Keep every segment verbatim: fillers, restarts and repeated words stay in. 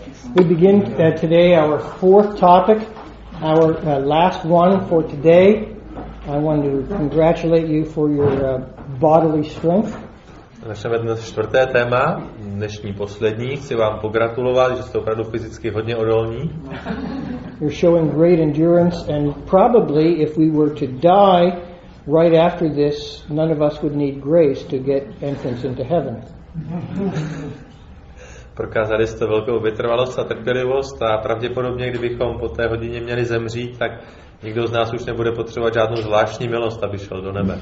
We begin uh, today our fourth topic, our uh, last one for today. I want to congratulate you for your uh, bodily strength. Začneme dnes čtvrté téma, dnešní poslední. Chci vám pogratulovat, že jste opravdu fyzicky hodně odolní. You're showing great endurance, and probably if we were to die right after this, none of us would need grace to get entrance into heaven. Prokázali jste velkou vytrvalost a trpělivost a pravděpodobně, kdybychom po té hodině měli zemřít, tak nikdo z nás už nebude potřebovat žádnou zvláštní milost, aby šel do nebe.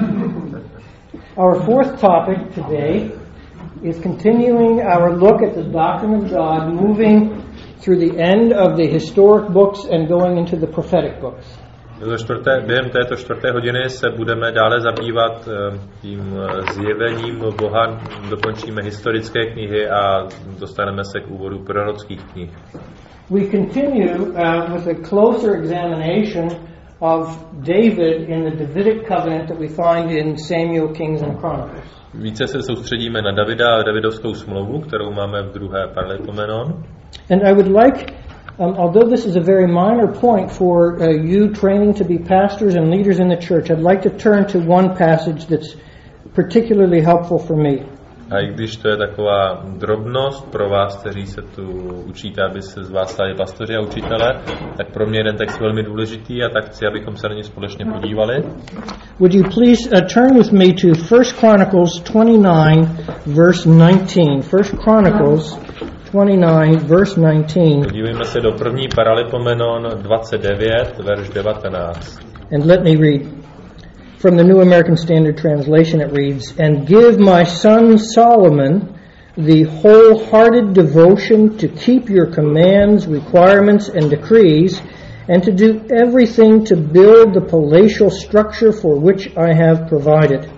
Our fourth topic today is continuing our look at the doctrine of God, moving through the end of the historic books and going into the prophetic books. Čtvrté, během této čtvrté hodiny se budeme dále zabývat tím zjevením Boha, dokončíme historické knihy a dostaneme se k úvodu prorockých knih. We continue uh, with a closer examination of David in the Davidic covenant that we find in Samuel, Kings and Chronicles. Více se soustředíme na Davida a Davidovskou smlouvu, kterou máme v druhé Paralipomenon. And I would like, um, although this is a very minor point for uh, you training to be pastors and leaders in the church, I'd like to turn to one passage that's particularly helpful for me. A i když to je taková drobnost pro vás, kteří se tu učíte, aby se z vás stali pastoři a učitelé, tak pro mě jeden text velmi důležitý a tak chci, abychom se na ně společně podívali. Would you please uh, turn with me to First Chronicles twenty-nine, verse nineteen. First Chronicles twenty-nine, verse nineteen. Podívejme se do první Paralipomenon dvacet devět, verš devatenáct. And let me read. From the New American Standard Translation it reads, "And give my son Solomon the wholehearted devotion to keep your commands, requirements, and decrees, and to do everything to build the palatial structure for which I have provided."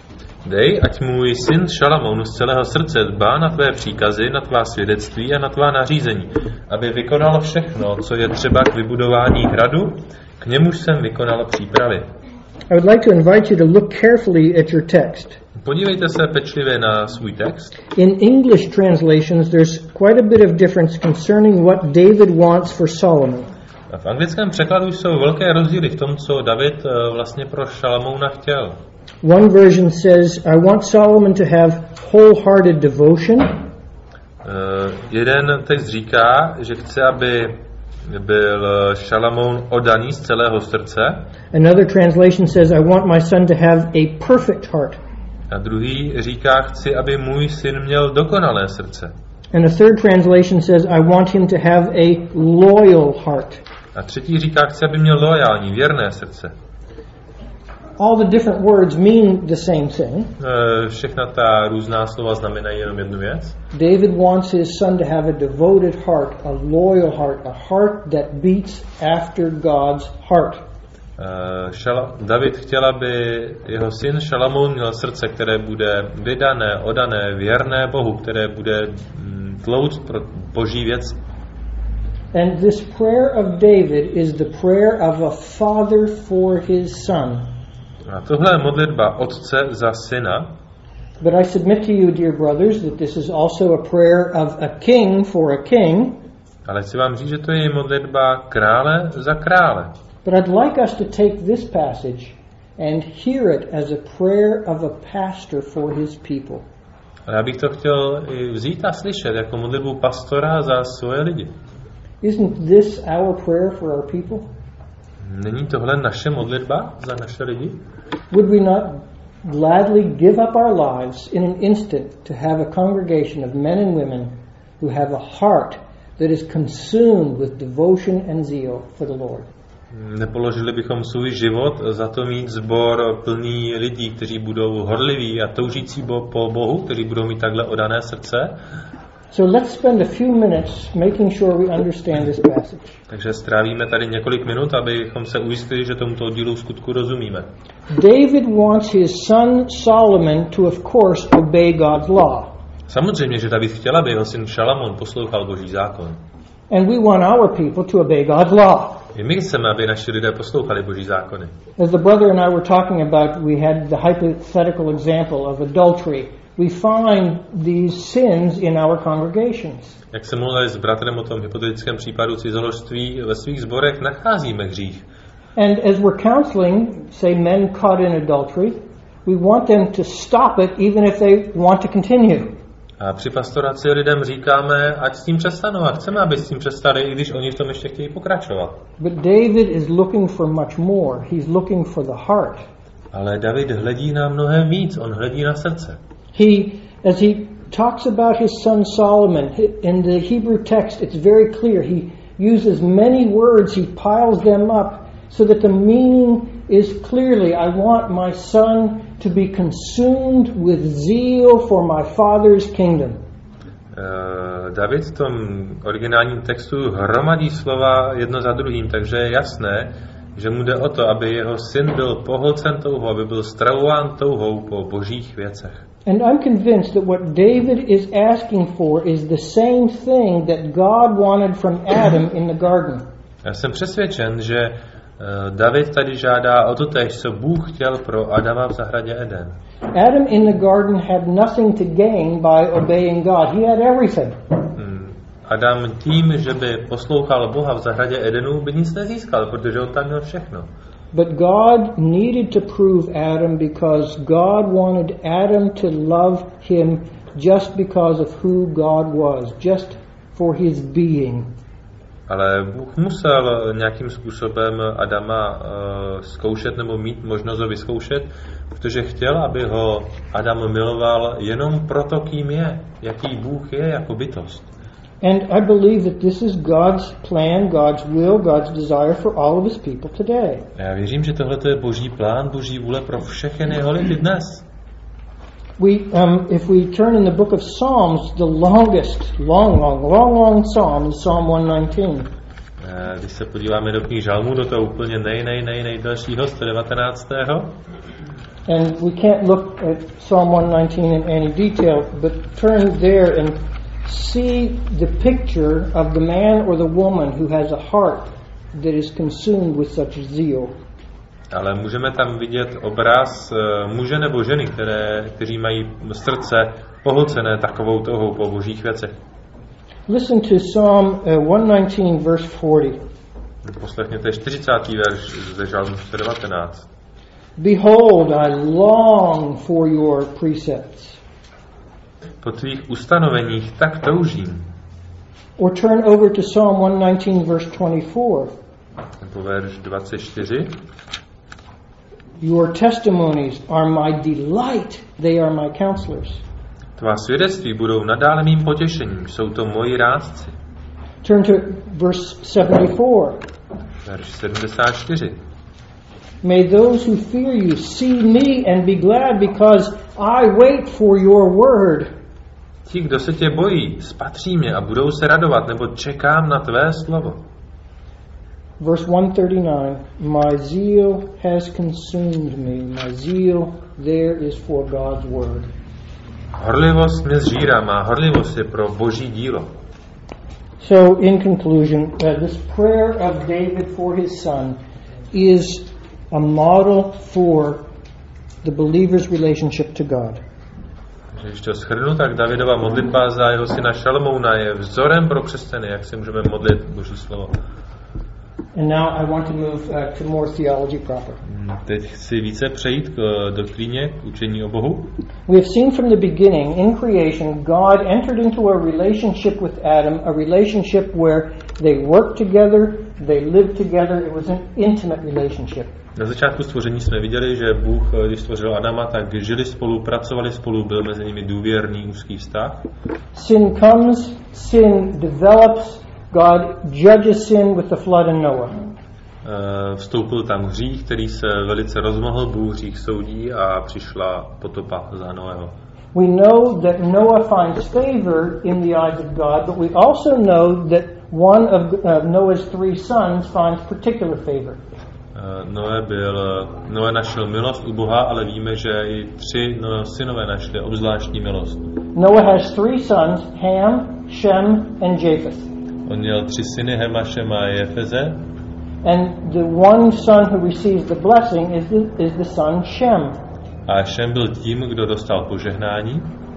Dej, ať můj syn Šalamoun z celého srdce dbá na tvé příkazy, na tvá svědectví a na tvá nařízení, aby vykonal všechno, co je třeba k vybudování hradu, k němuž jsem vykonal přípravy. I would like to invite you to look carefully at your text. Podívejte se pečlivě na svůj text. In English translations, there's quite a bit of difference concerning what David wants for Solomon. A v anglickém překladu jsou velké rozdíly v tom, co David vlastně pro Šalamouna chtěl. One version says, "I want Solomon to have wholehearted devotion." Uh, jeden text říká, že chce, aby byl Šalamoun oddaný z celého srdce. Another translation says, "I want my son to have a perfect heart." A druhý říká, chci, aby můj syn měl dokonalé srdce. And a third translation says, "I want him to have a loyal heart." A třetí říká, chci, aby měl loajální, věrné srdce. All the different words mean the same thing. Všechna ta různá slova znamenají jenom jednu věc. David wants his son to have a devoted heart, a loyal heart, a heart that beats after God's heart. Šala, David chtěl, aby jeho syn Šalamoun měl srdce, které bude vydané, oddané, věrné Bohu, které bude tlouct pro Boží věc. And this prayer of David is the prayer of a father for his son. A tohle je modlitba otce za syna. But I submit to you, dear brothers, that this is also a prayer of a king for a king. Ale chci vám říct, že to je modlitba krále za krále. But I'd like us to take this passage and hear it as a prayer of a pastor for his people. Ale já bych to chtěl vzít a slyšet jako modlitbu pastora za svoje lidi. Isn't this our prayer for our people? Není tohle naše modlitba za naše lidi? Would we not gladly give up our lives in an instant to have a congregation of men and women who have a heart that is consumed with devotion and zeal for the Lord? Nepoložili bychom svůj život za to mít sbor plný lidí, kteří budou horliví a toužící po Bohu, kteří budou mít takhle oddané srdce? So let's spend a few minutes making sure we understand this passage. Takže strávíme tady několik minut, abychom se ujistili, že tomuto oddílu v skutku rozumíme. David wants his son Solomon to of course obey God's law. Samozřejmě, že David chtěl, aby jeho syn Šalamón poslouchal Boží zákon. And we want our people to obey God's law. I my chceme, aby naši lidé poslouchali Boží zákony. As the brother and I were talking about, we had the hypothetical example of adultery we find these sins in our congregations. Jak se mluvili s bratrem o tom hypotetickém případu cizoložství, ve svých sborech nacházíme hřích. And as we're counseling, say, men caught in adultery, we want them to stop it even if they want to continue. A při pastoraci lidem říkáme, ať s tím přestanou a chceme, aby s tím přestali, i když oni v tom ještě chtějí pokračovat. But David is looking for much more. He's looking for the heart. Ale David hledí na mnohem víc, on hledí na srdce. He, as he talks about his son Solomon, in the Hebrew text it's very clear. He uses many words, he piles them up so that the meaning is clearly, I want my son to be consumed with zeal for my father's kingdom. Uh, David v tom originálním textu hromadí slova jedno za druhým, takže je jasné, že mu jde o to, aby jeho syn byl pohlcen touhou, aby byl stravován touhou po božích věcech. And I'm convinced that what David is asking for is the same thing that God wanted from Adam in the garden. Já jsem přesvědčen, že uh, David tady žádá o to též, co Bůh chtěl pro Adama v zahradě Eden. Adam in the garden had nothing to gain by obeying God. He had everything. Hmm. Adam tím, že by poslouchal Boha v zahradě Edenu, by nic nezískal, protože on tam měl všechno. But God needed to prove Adam because God wanted Adam to love him just because of who God was, just for his being. Ale Bůh musel nějakým způsobem Adama uh, zkoušet nebo mít možnost ho vyzkoušet, protože chtěl, aby ho Adam miloval jenom proto, kým je, jaký Bůh je jako bytost. And I believe that this is God's plan, God's will, God's desire for all of his people today. Já věřím, že tohle je Boží plán, Boží vůle pro všechny jeho lidi dnes. We, um, if we turn in the book of Psalms, the longest, long, long, long, long psalm is Psalm one nineteen. Když se podíváme do knih Žalmů, do toho úplně nej, nej, nej, nejdelšího, sto devatenáctého And we can't look at Psalm one nineteen in any detail, but turn there and see the picture of the man or the woman who has a heart that is consumed with such zeal. Ale můžeme tam vidět obraz muže nebo ženy, které, kteří mají srdce pohlcené takovou touhou po božích věcech. Listen to Psalm one nineteen verse forty. Poslechněte čtyřicátý verš ze Žalmu sto devatenáct. Behold, I long for your precepts. Po tvých ustanoveních tak toužím. Or turn over to Psalm one nineteen verse twenty-four. Nebo verš dvacet čtyři. Your testimonies are my delight, they are my counselors. Tvá svědectví budou nadále mým potěšením, jsou to moji rádci. Turn to verse seventy-four. Verš sedmdesát čtyři. May those who fear you see me and be glad because I wait for your word. Ti, kdo se tě bojí, spatří mě a budou se radovat, nebo čekám na tvé slovo. Verse one thirty-nine. My zeal has consumed me. My zeal there is for God's word. Horlivost mě zžírá, má horlivost je pro boží dílo. So in conclusion, uh, this prayer of David for his son is a model for the believer's relationship to God. Když to shrnu, tak Davidova modlitba za jeho syna Šalomouna je vzorem pro křesťany, jak se můžeme modlit Boží slovo. And now I want to move uh, to more theology proper. Teď chci více přejít k doktríně, k učení o Bohu. We have seen from the beginning, in creation, God entered into a relationship with Adam, a relationship where they worked together, they lived together. It was an intimate relationship. Na začátku stvoření jsme viděli, že Bůh, když stvořil Adama, tak žili spolu, pracovali spolu, byl mezi nimi důvěrný úzký vztah. Sin comes, sin develops, God judges sin with the flood in Noah. Vstoupil tam hřích, který se velice rozmohl, Bůh hřích soudí a přišla potopa za Noého. We know that Noah finds favor in the eyes of God, but we also know that one of uh, Noah's three sons finds particular favor. Noé byl, Noé našel milost u Boha, ale víme, že i tři Noé synové našli obzvláštní milost. Noah has three sons, Ham, Shem and Japheth. On měl tři syny, Hema, Šema a Jefeze. And the one son who receives the blessing is the, is the son Shem. A Šem byl tím, kdo dostal požehnání.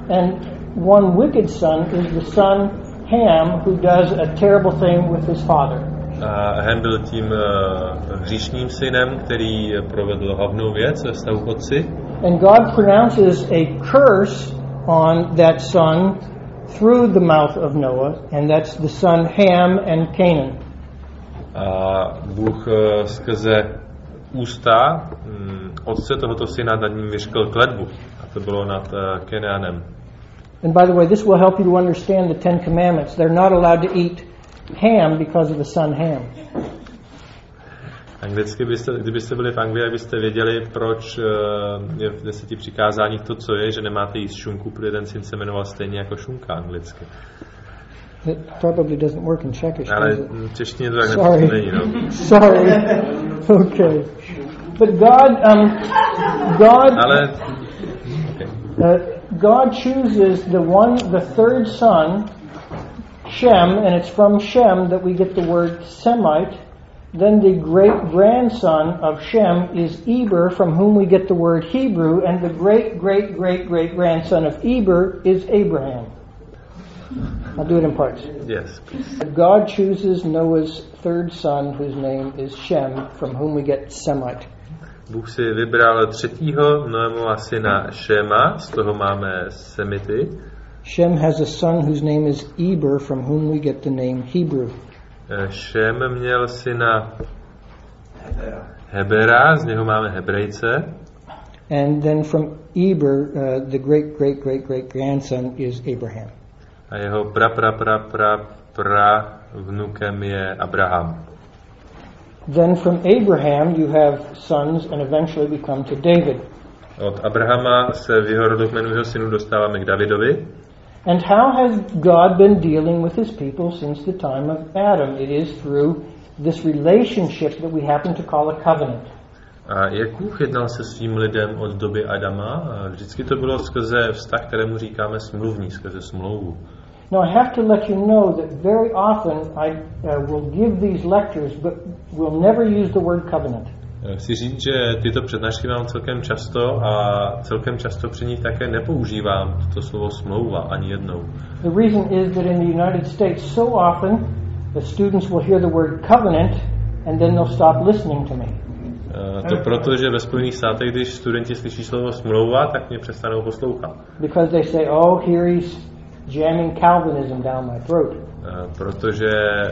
And one wicked son is the son Ham, who does a terrible thing with his father. A Ham byl tím uh, hříšným synem, který provedl havnou věc ve vztahu k otci. And God pronounces a curse on that son through the mouth of Noah, and that's the son Ham and Canaan. A Bůh uh, skrze ústa um, otce tohoto syna nad ním vyřkl kletbu. A to bylo nad uh, Kenánem. And by the way, this will help you to understand the Ten Commandments. They're not allowed to eat ham because of the son Ham. Anglicky byste, kdybyste byli v Anglii, byste věděli, proč uh, je v deseti přikázáních to, co je, že nemáte jíst šunku, protože ten syn se jmenoval stejně jako šunka anglicky. It probably doesn't work in Czechish. Ale v češtině to tak Sorry. není, no. Sorry. Okay. But God, um, God, Ale, okay. uh, God chooses the one, the third son, Shem, and it's from Shem that we get the word Semite. Then the great grandson of Shem is Eber, from whom we get the word Hebrew, and the great great great great grandson of Eber is Abraham. I'll do it in parts. Yes, please. God chooses Noah's third son, whose name is Shem, from whom we get Semite. Bůh si vybral třetího Noémova syna Šema, z toho máme Semity. Shem has a son whose name is Eber, from whom we get the name Hebrew. Šem měl syna Hebera, z něho máme Hebrejce. And then from Eber, uh, the great great great great grandson is Abraham. A jeho pra pra pra pra pra vnukem je Abraham. Then from Abraham you have sons, and eventually we come to David. Od Abrahama se v jeho rodokmenu jeho synu dostáváme k Davidovi. And how has God been dealing with his people since the time of Adam? It is through this relationship that we happen to call a covenant. A jak Bůh jednal se svým lidem od doby Adama? A vždycky to bylo skrze vztah, kterému říkáme smluvní, skrze smlouvu. Now I have to let you know that very often I uh, will give these lectures, but will never use the word covenant. Chci říct, že tyto přednášky mám celkem často a celkem často při nich také nepoužívám to slovo smlouva ani jednou. The reason is that in the United States so often the students will hear the word covenant and then they'll stop listening to me. To proto, že ve Spojených státech, když studenti slyší slovo smlouva, tak mě přestanou poslouchat. Because they say, oh, here he's jamming Calvinism down my throat. Protože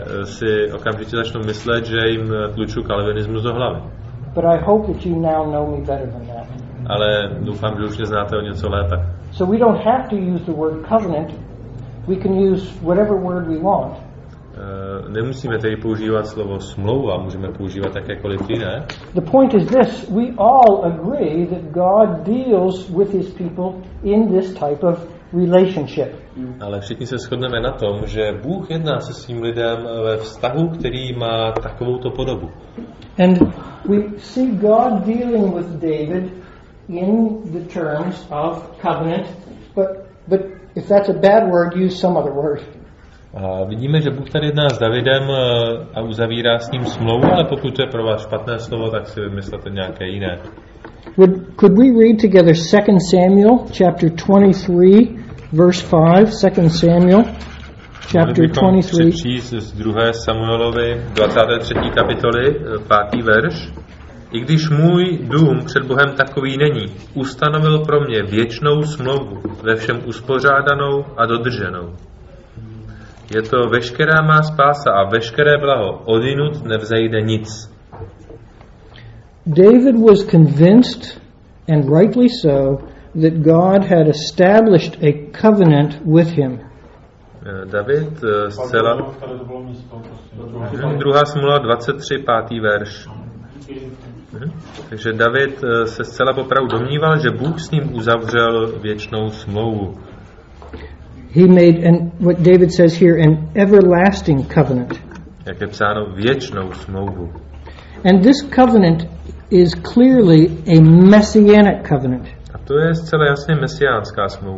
si okamžitě začnou myslet, že jim tluču kalvinismus do hlavy. But I hope that you now know me better than that. Ale doufám, že už mě znáte o něco lépe. So we don't have to use the word covenant. We can use whatever word we want. Uh, nemusíme tedy používat slovo smlouva, můžeme používat jakékoliv jiné. The point is this, we all agree that God deals with his people in this type of relationship. Ale všichni se shodneme na tom, že Bůh jedná se svým lidem ve vztahu, který má takovouto podobu. And we see God dealing with David in the terms of covenant, but but if that's a bad word, use some other word. A vidíme, že Bůh tady jedná s Davidem a uzavírá s ním smlouvu, ale pokud to je pro vás špatné slovo, tak si vymyslete nějaké jiné. Would, could we read together Second Samuel chapter twenty-three verse five? Second Samuel chapter twenty-three. Přečíst z druhé Samuelovy dvacáté třetí kapitoly, pátý verš. I když můj dům před Bohem takový není, ustanovil pro mě věčnou smlouvu, ve všem uspořádanou a dodrženou. Je to veškerá má spása a veškeré blaho, odinut nevzejde nic. David was convinced, and rightly so, that God had established a covenant with him. David zcela... Druhá Samuela dvacet tři, pátý verš. Takže David se zcela popravdu domníval, že Bůh s ním uzavřel věčnou smlouvu. He made, and what David says here, an everlasting covenant. Jak je psáno, věčnou smlouvu. And this covenant is clearly a messianic covenant. A to je zcela jasně mesiánská smlouva.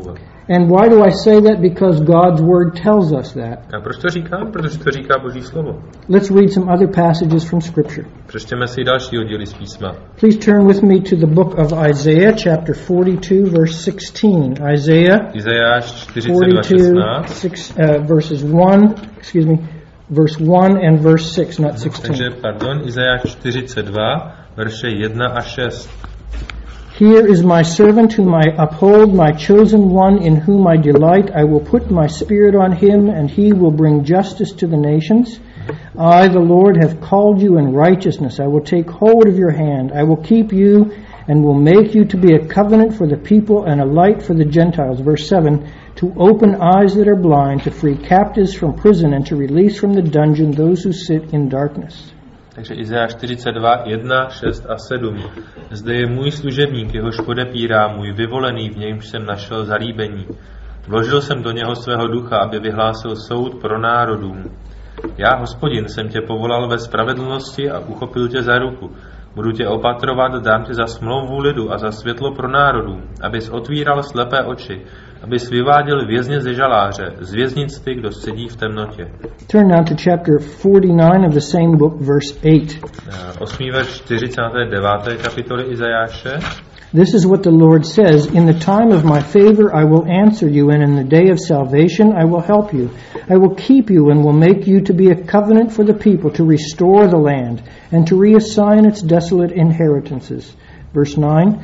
And why do I say that? Because God's word tells us that. A proč to říkám? Protože to říká Boží slovo. Let's read some other passages from Scripture. Přečtěme si další oddíly z písma. Please turn with me to the book of Isaiah, chapter forty-two, verse sixteen. Isaiah Izajáš čtyřicet dva šestnáct. six, uh, verses one, excuse me, verse one and verse six, not sixteen. Takže, pardon, Izajáš čtyřicet dva, verše jedna a šest. Here is my servant whom I uphold, my chosen one in whom I delight. I will put my spirit on him, and he will bring justice to the nations. I, the Lord, have called you in righteousness. I will take hold of your hand. I will keep you and will make you to be a covenant for the people and a light for the Gentiles. Verse seven, to open eyes that are blind, to free captives from prison, and to release from the dungeon those who sit in darkness. Takže Izajáš čtyřicet dva, jedna, šest a sedm. Zde je můj služebník, jehož podepírá, můj vyvolený, v němž jsem našel zalíbení. Vložil jsem do něho svého ducha, aby vyhlásil soud pro národům. Já, Hospodin, jsem tě povolal ve spravedlnosti a uchopil tě za ruku. Budu tě opatrovat, dám ti za smlouvu lidu a za světlo pro národům, abys otvíral slepé oči, abys vyváděl vězně ze žaláře, z věznic ty, kdo sedí v temnotě. Turn now to chapter forty-nine of the same book, verse eight. osmý verš čtyřicáté deváté kapitoly Izajáše. This is what the Lord says, in the time of my favor I will answer you, and in the day of salvation I will help you. I will keep you and will make you to be a covenant for the people, to restore the land, and to reassign its desolate inheritances. Verse nine,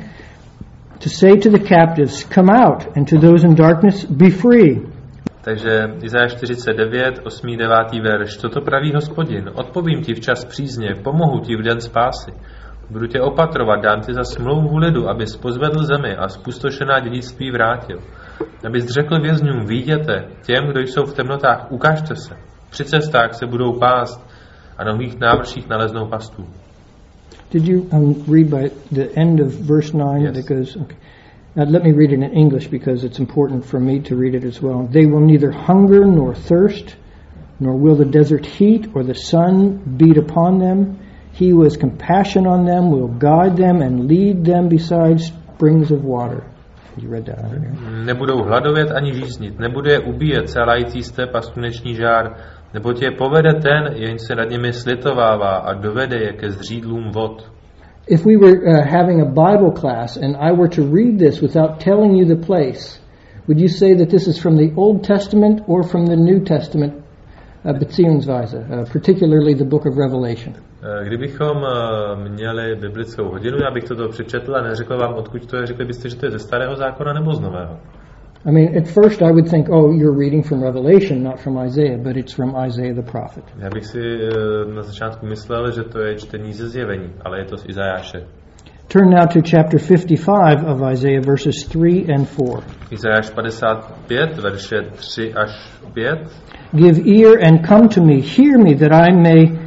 to say to the captives, come out, and to those in darkness, be free. Takže Izajáš čtyřicet devět, osmý devátý verš. Toto praví Hospodin, odpovím ti včas přízně, pomohu ti v den spásy. Budu tě opatrovat, dám ti za smlouvu lidu, abys pozvedl zemi a zpustošená dědictví vrátil. Abys řekl vězňům, vyjděte, těm, kdo jsou v temnotách, ukažte se. Při cestách se budou pást a na nových návrších naleznou pastů. Did you um, read by the end of verse nine? Yes. Because, okay. Now let me read it in English because it's important for me to read it as well. They will neither hunger nor thirst, nor will the desert heat or the sun beat upon them. He who has compassion on them will guide them and lead them beside springs of water. You read that already. Nebudou hladovět ani žíznit, nebude je ubíjet cálající step a sluneční žár, neboť je povede ten, jenž se nad nimi slitovává a dovede je ke zřídlům vod. If we were uh, having a Bible class and I were to read this without telling you the place, would you say that this is from the Old Testament or from the New Testament, uh, beziehungsweise, uh, particularly the book of Revelation? Kdybychom měli biblickou hodinu, já bych toto přečetl a neřekl vám, odkud to je, řekli byste, že to je ze starého zákona nebo z nového. I mean, at first I would think, oh, you're reading from Revelation, not from Isaiah, but it's from Isaiah the prophet. Já bych si na začátku myslel, že to je čtení ze zjevení, ale je to z Izajáše. Turn now to chapter fifty-five of Isaiah, verses three and four. Izajáš padesát pět, verše tři až pět. Give ear and come to me, hear me, that I may,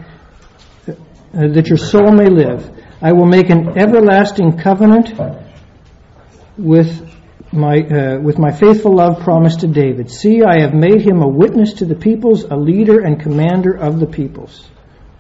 uh, that your soul may live. I will make an everlasting covenant with my uh, with my faithful love promised to David. See, I have made him a witness to the peoples, a leader and commander of the peoples.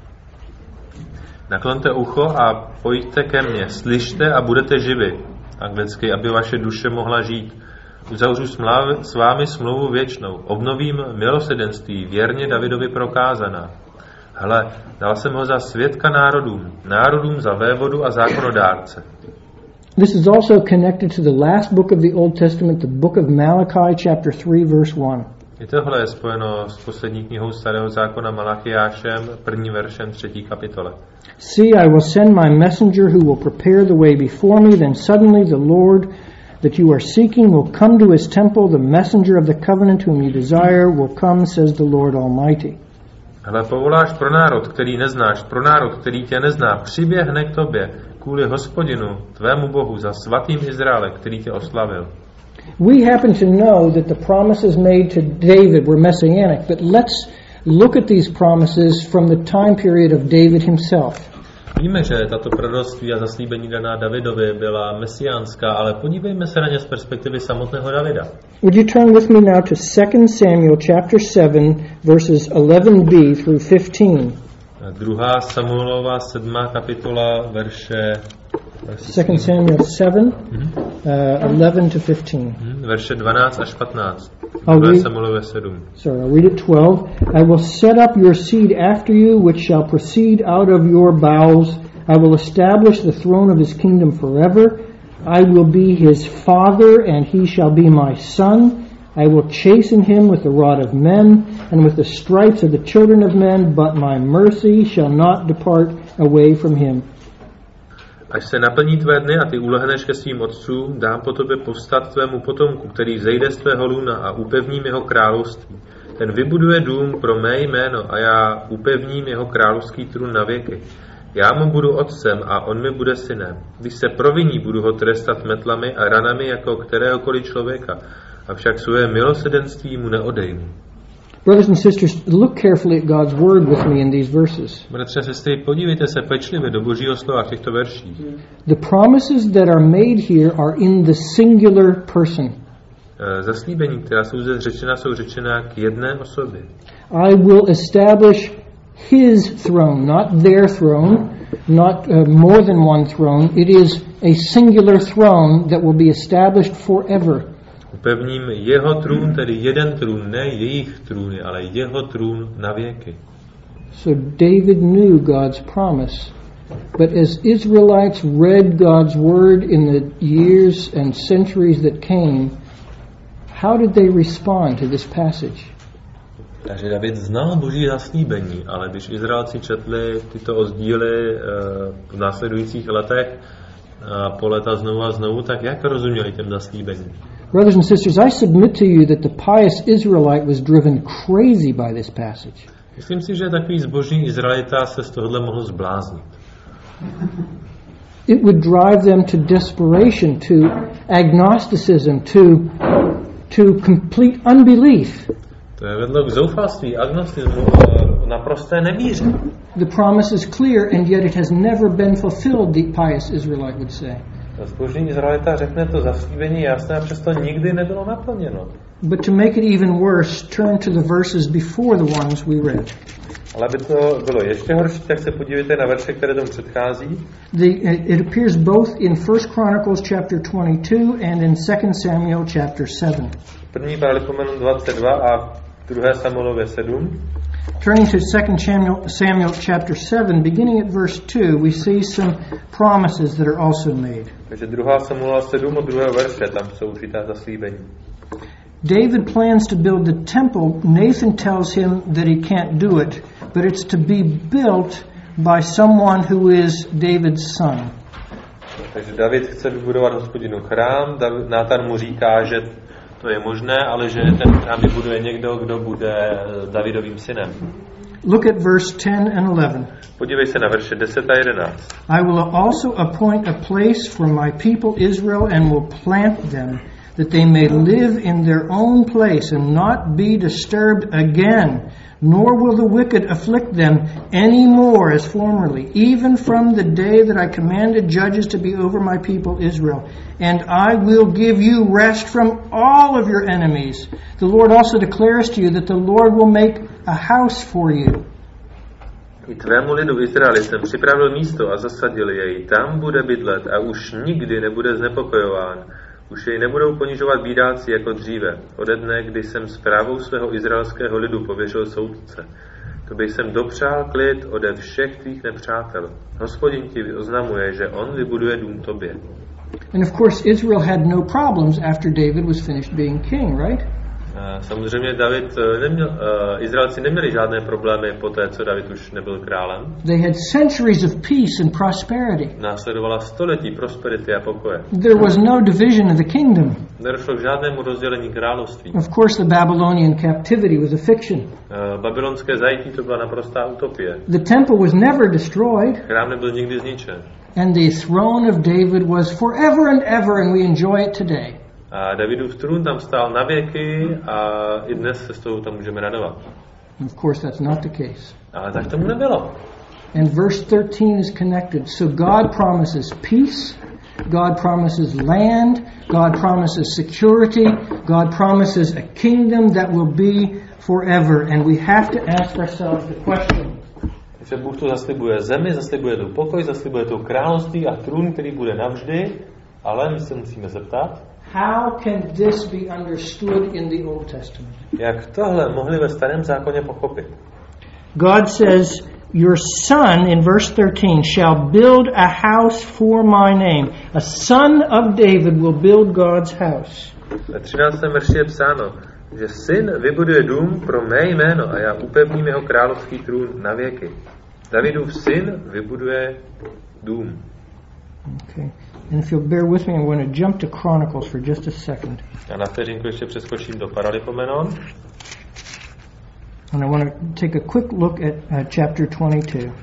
Naklonte ucho a pojďte ke mně, slyšte a budete živi. Anglicky, aby vaše duše mohla žít. Uzavřu s vámi smlouvu věčnou, obnovím milosedenství, věrně Davidovi prokázaná. Hle, dal jsem ho za svědka národům, národům za vévodu a zákonodárce. This is also connected to the last book of the Old Testament, the book of Malachi, chapter three, verse one. I tohle je spojeno s poslední knihou Starého zákona Malachiášem, první veršem třetí kapitole. See, I will send my messenger who will prepare the way before me, then suddenly the Lord that you are seeking will come to his temple, the messenger of the covenant whom you desire will come, says the Lord Almighty. Hle, povoláš pro národ, který neznáš, pro národ, který tě nezná, přiběhne k tobě, kvůli Hospodinu, tvému Bohu, za svatým Izraele, který tě oslavil. We happen to know that the promises made to David were messianic, but let's look at these promises from the time period of David himself. Víme, že tato proroctví a zaslíbení daná Davidovi byla mesiánská, ale podívejme se na ně z perspektivy samotného Davida. Would you turn with me now to Second Samuel chapter seven verses eleven b through fifteen? Druhá Samuelova sedmá kapitola verše Second Samuel seven, uh, eleven to fifteen. Verše dvanáct až patnáct. I'll druhé read- Samuelové sedm. Sorry, I'll read it twelve. I will set up your seed after you, which shall proceed out of your bowels. I will establish the throne of his kingdom forever. I will be his father, and he shall be my son. I will chasten him with the rod of men, and with the stripes of the children of men, but my mercy shall not depart away from him. Až se naplní tvé dny a ty ulehneš ke svým otcům, dám po tobě povstat tvému potomku, který zejde z tvého lůna a upevním jeho království. Ten vybuduje dům pro mé jméno a já upevním jeho královský trůn na věky. Já mu budu otcem a on mi bude synem. Když se proviní, budu ho trestat metlami a ranami jako kteréhokoliv člověka, avšak svoje milosedenství mu neodejmu. Brothers and sisters, look carefully at God's word with me in these verses. Bratře a sestry, podívejte se pečlivě do Božího slova v těchto verších. The promises that are made here are in the singular person. Eh, Zaslíbení, která jsou zde řečena, jsou řečena k jedné osobě. I will establish his throne, not their throne, not uh, more than one throne. It is a singular throne that will be established forever. Upevním jeho trůn, tedy jeden trůn, ne jejich trůny, ale jeho trůn na věky. So David knew God's promise, but as Israelites read God's word in the years and centuries that came, how did they respond to this passage? Takže David znal Boží zaslíbení, ale když Izraelci četli tyto oddíly v následujících letech a po léta znovu a znovu, tak jak rozuměli těm zaslíbením? Brothers and sisters, I submit to you that the pious Israelite was driven crazy by this passage. Myslím si, že takový zbožný Izraelita se z tohohle mohl zbláznit. It would drive them to desperation, to agnosticism, to, to complete unbelief. To je vedlo k zoufalství, agnostismu, naprosté nevíře. The promise is clear, and yet it has never been fulfilled, the pious Israelite would say. Zbožný Izraelita řekne to zaslíbení jasné a přesto nikdy nebylo naplněno. But to make it even worse, turn to the verses before the ones we read. Ale aby to bylo ještě horší, tak se podívejte na verše, které tomu předchází. The, it appears both in First Chronicles chapter twenty-two and in Second Samuel chapter seven. První Paralipomenon dvacet dva a druhé Samuelově sedm. Turning to Second Samuel, Samuel chapter seven, beginning at verse two, we see some promises that are also made. Takže druhá Samuelova sedm od druhého verše, tam jsou určitá zaslíbení. David plans to build the temple. Nathan tells him that he can't do it, but it's to be built by someone who is David's son. Takže David chce vybudovat Hospodinu chrám, Nátan mu říká, že to je možné, ale že ten chrám vybuduje někdo, kdo bude Davidovým synem. Look at verse ten and eleven. Podívej se na verše deset a jedenáct. I will also appoint a place for my people Israel and will plant them, that they may live in their own place and not be disturbed again, nor will the wicked afflict them any more as formerly, even from the day that I commanded judges to be over my people Israel. And I will give you rest from all of your enemies. The Lord also declares to you that the Lord will make a house for you. I tvému lidu Izraeli jsem připravil místo a zasadil jej. Tam bude bydlet a už nikdy nebude znepokojován. Už jej nebudou ponižovat bídáci jako dříve, ode dne, kdy jsem správou svého izraelského lidu pověřil soudce. To bych jsem dopřál klid ode všech tvých nepřátel. Hospodin ti oznamuje, že on vybuduje dům tobě. And of course Israel had no problems after David was finished being king, right? Samozřejmě David neměl, uh, Izraelci neměli žádné problémy po té, co David už nebyl králem. They had centuries of peace and prosperity. Následovala století prosperity a pokoje. There was no division of the kingdom. Nedošlo k žádnému rozdělení království. Of course, the Babylonian captivity was a fiction. Uh, babylonské zajetí to byla naprostá utopie. The temple was never destroyed. Chrám nebyl nikdy zničen. And the throne of David was forever and ever, and we enjoy it today. A Davidův trůn tam stál na věky a i dnes se z toho tam můžeme radovat. And of course, that's not the case. Ale tak tomu nebylo. And verse thirteen is connected. So God promises peace, God promises land, God promises security, God promises a kingdom that will be forever. And we have to ask ourselves the question, že Bůh tu zaslibuje zemi, zaslibuje tu pokoj, zaslibuje tu království a trůn, který bude navždy, ale my se musíme zeptat, how can this be understood in the Old Testament? Jak tohle mohli ve Starém zákoně pochopit? God says, your son, in verse thirteen, shall build a house for my name. A son of David will build God's house. Ve třináctém verši je psáno, že syn vybuduje dům pro mé jméno a já upevním jeho královský trůn na věky. Davidův syn vybuduje dům. Okay. And if you'll bear with me, I'm going to jump to Chronicles for just a second. Já na vteřinku ještě přeskočím do Paralipomenon. And I want to take a quick look at uh, chapter twenty-two.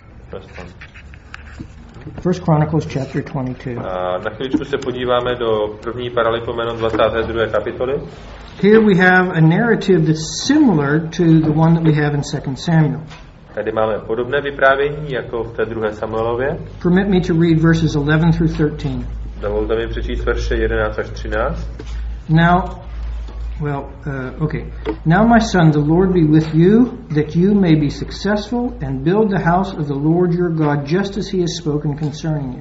First Chronicles chapter twenty-two. A na chvíličku se podíváme do první Paralipomenon dvacáté druhé kapitoly. Here we have a narrative that's similar to the one that we have in Second Samuel. Tady máme podobné vyprávění jako v té druhé Samuelově. Permit me to read verses eleven through thirteen. Dovolte mi přečíst verše jedenáct až třináct. Now, well, uh, okay. Now, my son, the Lord be with you, that you may be successful and build the house of the Lord your God, just as he has spoken concerning you.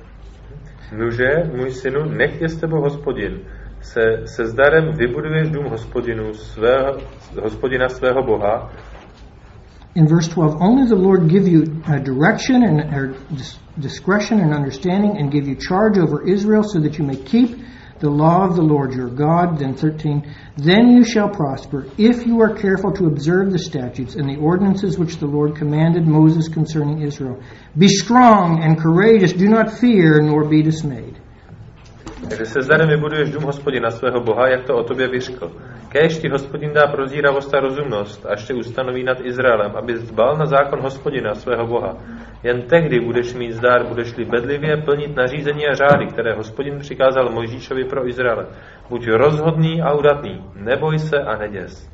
Nuže, můj synu, nech je s tebou Hospodin. Se, se zdarem vybuduješ dům Hospodinu, svého, Hospodina svého Boha. In verse twelve, only the Lord give you a direction and or discretion and understanding and give you charge over Israel so that you may keep the law of the Lord your God. Then thirteen, then you shall prosper if you are careful to observe the statutes and the ordinances which the Lord commanded Moses concerning Israel. Be strong and courageous, do not fear nor be dismayed. Takže se zdarem vybuduješ dům Hospodina svého Boha, jak to o tobě vyřkl. Kéž ti Hospodin dá prozíravost a rozumnost, až tě ustanoví nad Izraelem, aby dbal na zákon Hospodina svého Boha. Jen tehdy budeš mít zdár, budeš-li bedlivě plnit nařízení a řády, které Hospodin přikázal Mojžíšovi pro Izraele. Buď rozhodný a udatný, neboj se a neděs.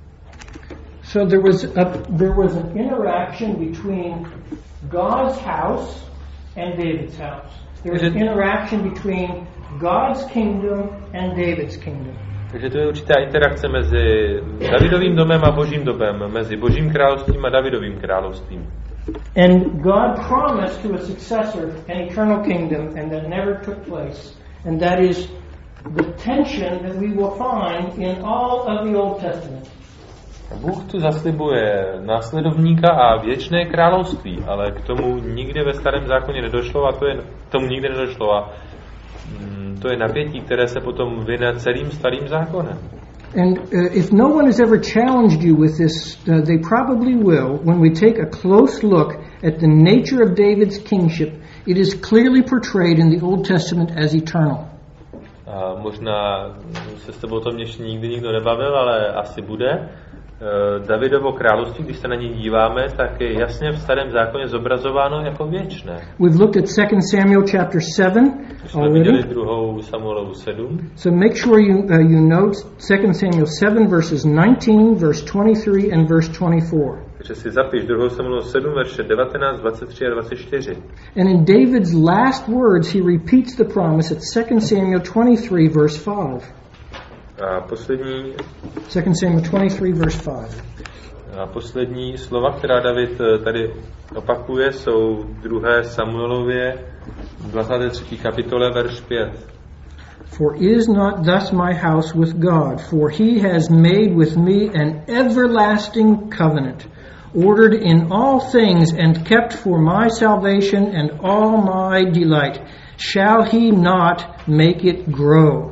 So there was a, there was an interaction between God's house and David's house. There was an interaction between God's kingdom and David's kingdom. Takže to je určitá interakce mezi Davidovým domem a Božím domem, mezi Božím královstvím a Davidovým královstvím. And God promised to a successor an eternal kingdom, and that never took place. And that is the tension that we will find in all of the Old Testament. Bůh tu zaslibuje následovníka a věčné království, ale k tomu nikdy ve Starém zákoně nedošlo a to je, k tomu nikdy nedošlo a mm, to je napětí, které se potom vyne celým Starým zákonem. And uh, if no one has ever challenged you with this, uh, they probably will. When we take a close look at the nature of David's kingship, it is clearly portrayed in the Old Testament as eternal. A možná se s tebou o tom ještě nikdy nikdo nebavil, ale asi bude. Davidovo království, když se na něj díváme, tak je jasně v Starém zákoně zobrazováno jako věčné. We've looked at Second Samuel chapter seven already. druhou Samuelovu sedm. So make sure you uh, you note Second Samuel seven verses nineteen, verse twenty-three and verse twenty-four. Takže si zapiš druhou Samuelovu sedm verše devatenáct, dvacet tři a dvacet čtyři. And in David's last words he repeats the promise at Second Samuel twenty-three verse five. A poslední Second Samuel twenty-three verse five. A poslední slova, která David tady opakuje, jsou druhé Samuelově dvacáté třetí kapitole verš pět. For is not thus my house with God, for he has made with me an everlasting covenant, ordered in all things and kept for my salvation and all my delight. Shall he not make it grow?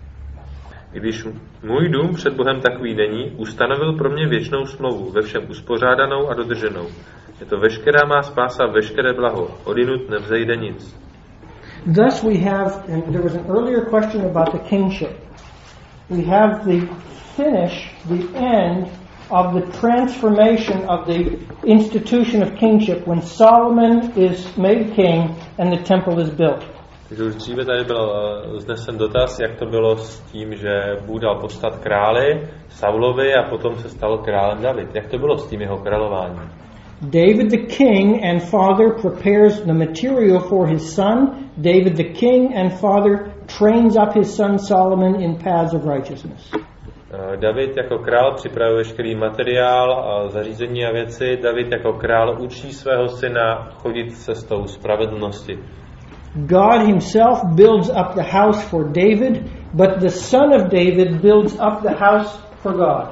I když můj dům před Bohem takový není, ustanovil pro mě věčnou smlouvu, ve všem uspořádanou a dodrženou. Je to veškerá má spása, veškeré blaho. Odinut nevzejde nic. Thus we have, and there was an earlier question about the kingship. We have the finish, the end of the transformation of the institution of kingship when Solomon is made king and the temple is built. Takže už dříve tady byl znesen dotaz, jak to bylo s tím, že Bůh dal povstat králi Saulovi a potom se stal králem David. Jak to bylo s tím jeho králováním? David the king and father prepares the material for his son. David the king and father trains up his son Solomon in paths of righteousness. David jako král připravuje veškerý materiál a zařízení a věci. David jako král učí svého syna chodit cestou spravedlnosti. God himself builds up the house for David, but the son of David builds up the house for God.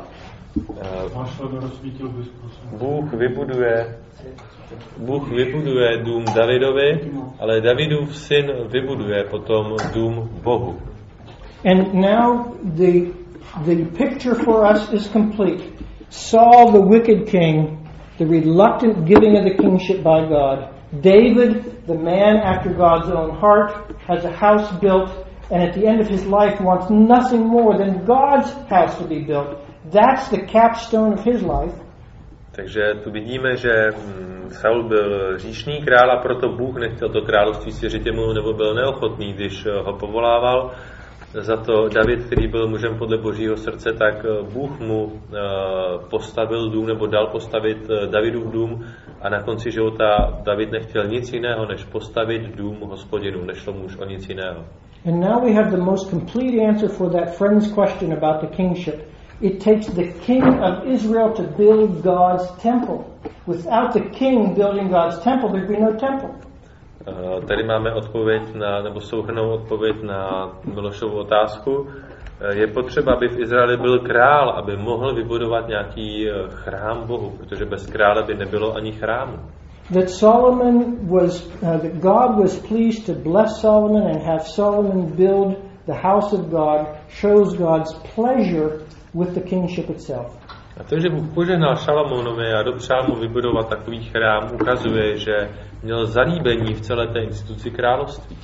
Bůh vybuduje Bůh vybuduje dům Davidovi, ale Davidův syn vybuduje potom dům Bohu. And now the the picture for us is complete. Saul, the wicked king, the reluctant giving of the kingship by God. David, the man after God's own heart, has a house built, and at the end of his life wants nothing more than God's house to be built. That's the capstone of his life. Takže tu vidíme, že Saul byl hříšný král a proto Bůh nechtěl to království svěřit jemu, nebo byl neochotný, když ho povolával. Za to David, který byl mužem podle Božího srdce, tak Bůh mu postavil dům, nebo dal postavit Davidův dům a na konci života David nechtěl nic jiného, než postavit dům Hospodinu, nešlo mu už o nic jiného. And now we have the most complete answer for that friend's question about the kingship. It takes the king of Israel to build God's temple. Without the king building God's temple, there'd be no temple. Uh, tady máme odpověď na, nebo souhrnnou odpověď na Milošovu otázku. Je potřeba, aby v Izraeli byl král, aby mohl vybudovat nějaký chrám Bohu, protože bez krále by nebylo ani chrámu. That Solomon was, uh, that God was pleased to bless Solomon and have Solomon build the house of God shows God's pleasure with the kingship itself. A to, že Bůh požehnal Šalamonovi a dopřál mu vybudovat takový chrám, ukazuje, že měl zalíbení v celé té instituci království.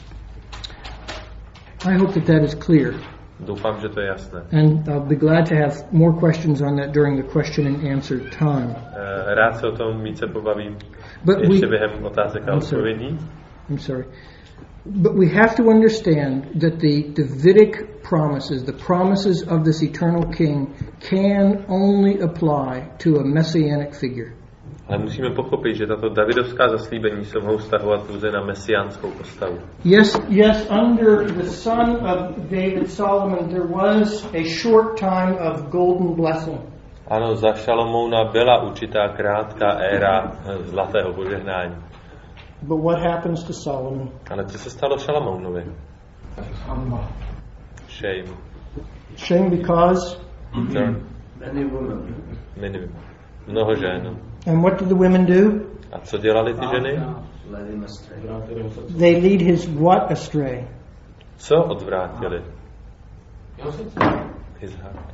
I hope that that is clear. Doufám, že to je jasné. And I'll be glad to have more questions on that during the question and answer time. Rád se o tom více pobavím But ještě we, během otázek a odpovědí. I'm sorry. But we have to understand that the Davidic promises, the promises of this eternal king, can only apply to a messianic figure. Ale musíme pochopit, že tato davidovská zaslíbení se mohou vztahovat pouze na mesiánskou postavu. Yes, yes, under the son of David Solomon there was a short time of golden blessing. Ano, za Šalomouna byla určitá krátká éra zlatého požehnání. But what happens to Solomon? Ale co se stalo Šalamounovi? Shame. Shame because? Many women. Many. Mnoho žen. And what did the women do? A co dělali ty ženy? They lead his what astray? Co odvrátili? His heart.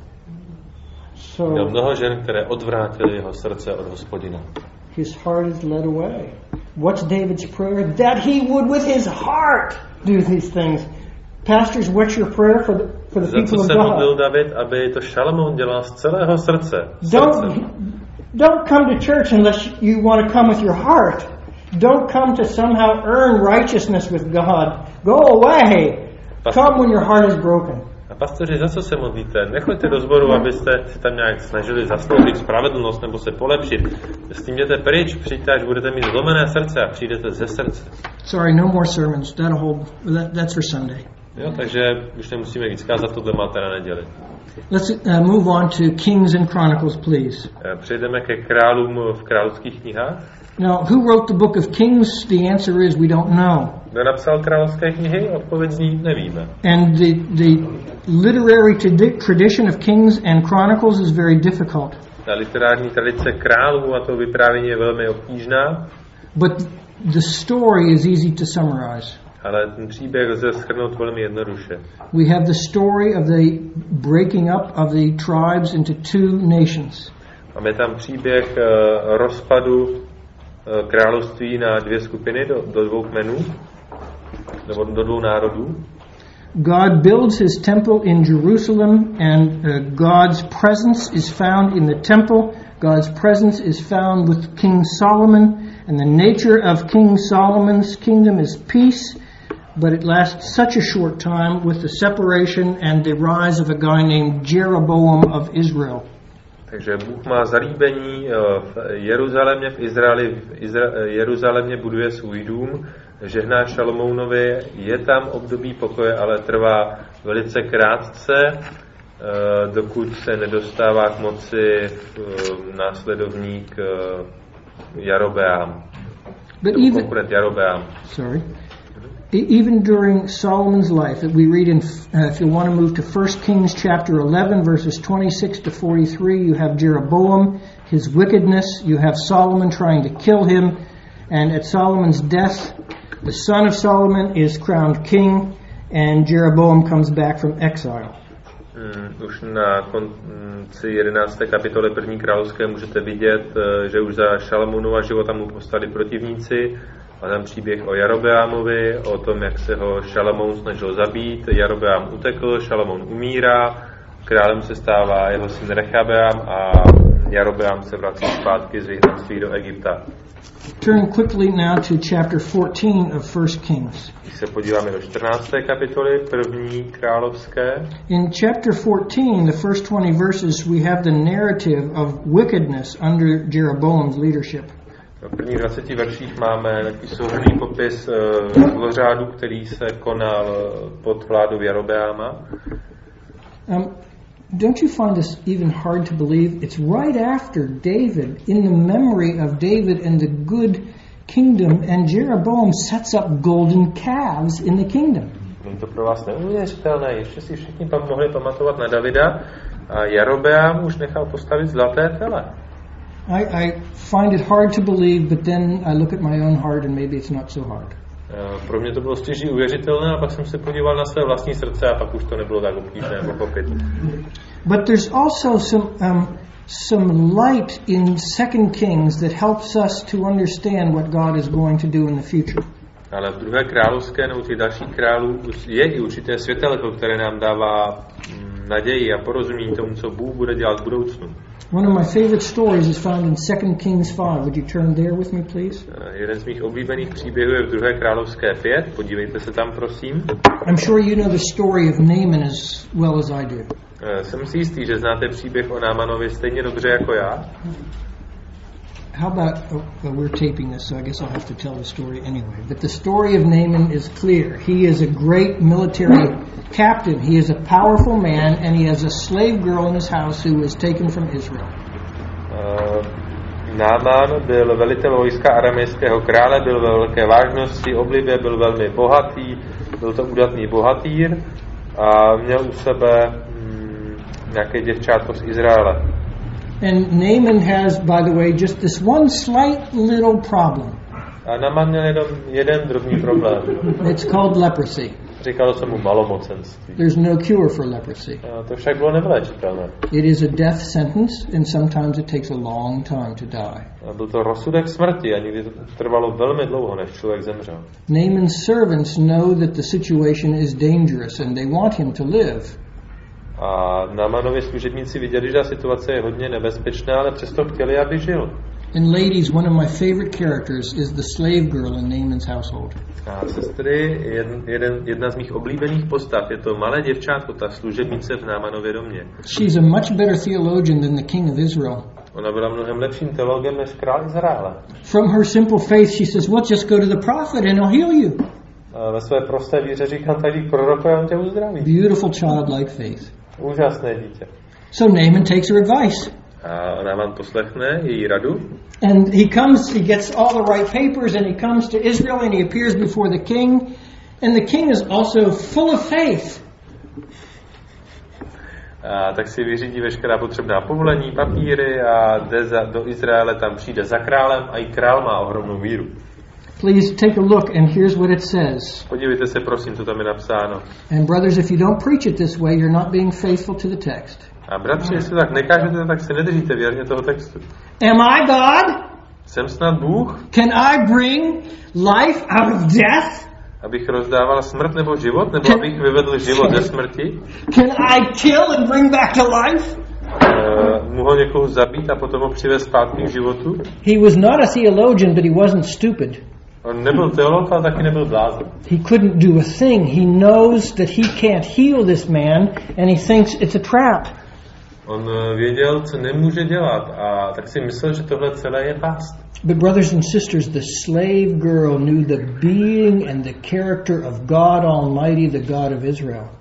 So Měl mnoho žen, které odvrátili jeho srdce od Hospodina. His heart is led away. What's David's prayer? That he would with his heart do these things. Pastors, what's your prayer for the, for the people of God? Za co se modlil God? David, aby to Šalamoun dělal z celého srdce? Don't, don't come to church unless you want to come with your heart. Don't come to somehow earn righteousness with God. Go away. Come when your heart is broken. A pastoři, za co se modlíte? Nechoďte do sboru, abyste si tam nějak snažili zasloužit spravedlnost nebo se polepšit. S tím jděte pryč, přijďte, až budete mít zlomené srdce a přijdete ze srdce. Sorry, no more sermons. That'll hold, that, that's for Sunday. Jo, takže už nemusíme víc kázat, tohle máte na neděli. Let's uh, move on to Kings and Chronicles, please. Přejdeme ke králům v královských knihách. Now, who wrote the book of Kings? The answer is we don't know. Kdo napsal královské knihy? Odpověď zní nevíme. And the the literary tradition of Kings and Chronicles is very difficult. Ta literární tradice králů a to vyprávění je velmi obtížná. But the story is easy to summarize. Ale ten příběh lze shrnout velmi jednoduše. We have the story of the breaking up of the tribes into two nations. Máme tam příběh uh, rozpadu uh, království na dvě skupiny, do, do dvou kmenů, nebo do dvou národů. God builds his temple in Jerusalem, and uh, God's presence is found in the temple. God's presence is found with King Solomon, and the nature of King Solomon's kingdom is peace, but it lasts such a short time with the separation and the rise of a guy named Jeroboam of Israel. Takže Bůh má zalíbení v Jeruzalémě, v Izraeli, v Izra- Jeruzalémě buduje svůj dům, žehná Šalomounovi, je tam období pokoje, ale trvá velice krátce dokud se nedostává k moci následovník Jarobeám. But even, konkurent Jarobeám. sorry. Even during Solomon's life, that we read in, uh, if you want to move to First Kings chapter eleven, verses twenty-six to forty-three, you have Jeroboam, his wickedness, you have Solomon trying to kill him, and at Solomon's death, the son of Solomon is crowned king, and Jeroboam comes back from exile. Hmm, už na konci jedenácté kapitoly první královské můžete vidět, že už za Šalamounova života mu povstali protivníci. A tam příběh o Jarobeámovi, o tom, jak se ho Šalamoun snažil zabít. Jarobeám utekl, Šalamoun umírá, králem se stává jeho syn Rechabeám a Jarobeám se vrací zpátky z vyhnanství do Egypta. Turn quickly now to chapter fourteen of First Kings. Když se podíváme do čtrnácté kapitoly první královské. In chapter fourteen, the first twenty verses, we have the narrative of wickedness under Jeroboam's leadership. V prvních dvaceti verších máme takový souhrnný popis uh, zlořádu, který se konal pod vládou Jarobeáma. Um, don't you find this even hard to believe? It's right after David, in the memory of David and the good kingdom, and Jeroboam sets up golden calves in the kingdom. Je to pro vás neuvěřitelné. Ještě si všichni tam mohli pamatovat na Davida a Jarobeám už nechal postavit zlaté tele. I, I find it hard to believe, but then I look at my own heart and maybe it's not so hard. Pro mě to bylo stěží uvěřitelné a pak jsem se podíval na své vlastní srdce a pak už to nebylo tak obtížné pochopit. But there's also some um, some light in Second Kings that helps us to understand what God is going to do in the future. Ale v druhé královské nebo těch dalších králů je i určité světelko, které nám dává naději a porozumění tomu, co Bůh bude dělat v budoucnu. One of my favorite stories is found in Second Kings five. Would you turn there with me, please? Jeden z mých oblíbených příběhů je v druhé královské pět. Podívejte se tam, prosím. I'm sure you know the story of Naaman as well as I do. Jsem si jistý, že znáte příběh o Námanovi stejně dobře jako já. How about, oh, well, we're taping this, so I guess I'll have to tell the story anyway. But the story of Naaman is clear. He is a great military captain. He is a powerful man, and he has a slave girl in his house who was taken from Israel. Uh, Náman byl velitel vojska aramejského krále, byl ve velké vážnosti, oblibě, byl velmi bohatý, byl to udatný bohatýr a měl u sebe mm, nějaké děvčátko z Izraele. And Naaman has, by the way, just this one slight little problem. A Náman měl jenom jeden drobný problém. It's called leprosy. Říkalo se mu malomocenství. There's no cure for leprosy. A to však bylo nevyléčitelné. It is a death sentence, and sometimes it takes a long time to die. A byl to rozsudek smrti a někdy to trvalo velmi dlouho, než člověk zemřel. Naaman's servants know that the situation is dangerous, and they want him to live. A Námanovi služebníci viděli, že ta situace je hodně nebezpečná, ale přesto chtěli, aby žil. And ladies, one of my favorite characters is the slave girl in Naaman's household. A sestry, jeden, jeden, jedna z mých oblíbených postav je to malé děvčátko, ta služebnice v Námanově domě. She's a much better theologian than the king of Israel. Ona byla mnohem lepším teologem než král Izraele. From her simple faith, she says, "Well, just go to the prophet and he'll heal you." A ve své prosté víře říkám, tak jít proroku a on tě uzdraví. Beautiful childlike faith. Úžasné dítě. So Naaman takes her advice. A Náman poslechne její radu. And he comes, he gets all the right papers, and he comes to Israel, and he appears before the king. And the king is also full of faith. A tak si vyřídí veškerá potřebná povolení, papíry a jde za, do Izraele, tam přijde za králem a i král má ohromnou víru. Please take a look, and here's what it says. Podívejte se, prosím, co tam je napsáno. And brothers, if you don't preach it this way, you're not being faithful to the text. A bratři, jestli tak nekážete, tak se nedržíte věrně toho textu. Am I God? Jsem snad Bůh? Can I bring life out of death? Abych rozdával smrt nebo život, nebo abych vyvedl život ze smrti? Can I kill and bring back to life? Uh, mohu někoho zabít a potom ho přivést zpátky k životu? He was not a theologian, but he wasn't stupid. On nebyl teolog, ale taky nebyl blázen. He couldn't do a thing. He knows that he can't heal this man, and he thinks it's a trap. On věděl, co nemůže dělat, a tak si myslel, že tohle celé je past. But brothers and sisters, the slave girl knew the being and the character of God Almighty, the God of Israel.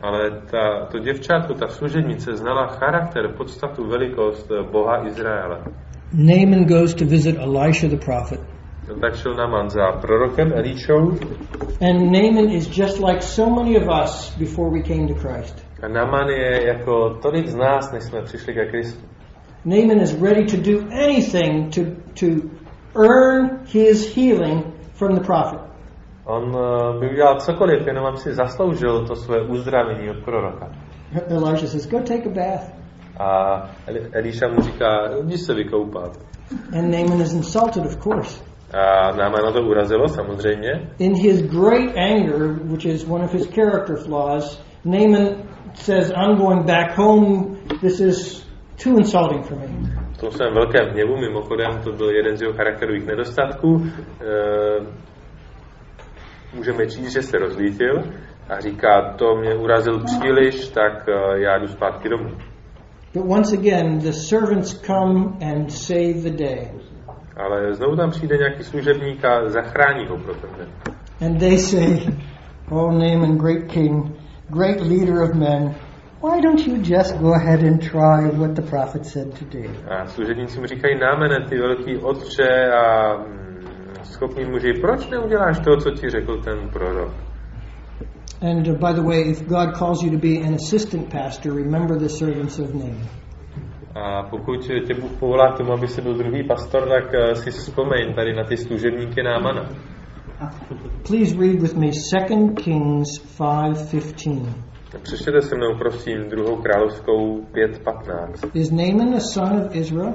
Ale ta, to děvčátko, ta služebnice, znala charakter, podstatu, velikost Boha Izraele. Naaman goes to visit Elisha the prophet. No, tak šel Naaman za prorokem Elišou. And Naaman is just like so many of us before we came to Christ. A Naaman je jako tolik z nás, než jsme přišli ke Kristu. Naaman is ready to do anything to, to earn his healing from the prophet. On by udělal cokoliv, jenom aby si zasloužil to své uzdravení od proroka. Elisha says, go take a bath. A Eliša mu říká, jdi se vykoupat. And Naaman is insulted, of course. A Naamana to urazilo, samozřejmě. In his great anger, which is one of his character flaws, Naaman says, I'm going back home. This is too insulting for me. V tom svém velkém hněvu, mimochodem, to byl jeden z jeho charakterových nedostatků. E, můžeme říct, že se rozlítil a říká, to mě urazil příliš, tak já jdu zpátky domů. But once again, the servants come and save the day. Ale znovu tam přijde nějaký služebník a zachrání ho pro ten den. And they say, oh Naaman, great king, great leader of men, why don't you just go ahead and try what the prophet said to do? A služebníci mu říkají, Naamane, ty velký otče a mm, schopný muži, proč neuděláš to, co ti řekl ten prorok? And uh, by the way, if God calls you to be an assistant pastor, remember the servants of Naaman. A pokud tě Bůh povolá k tomu, aby si byl druhý pastor, tak uh, si vzpomeň tady na ty služebníky Naamana. Please read with me Second Kings five fifteen. Přečtěte se mnou, prosím, druhou královskou pět patnáct. Is Naaman a son of Israel?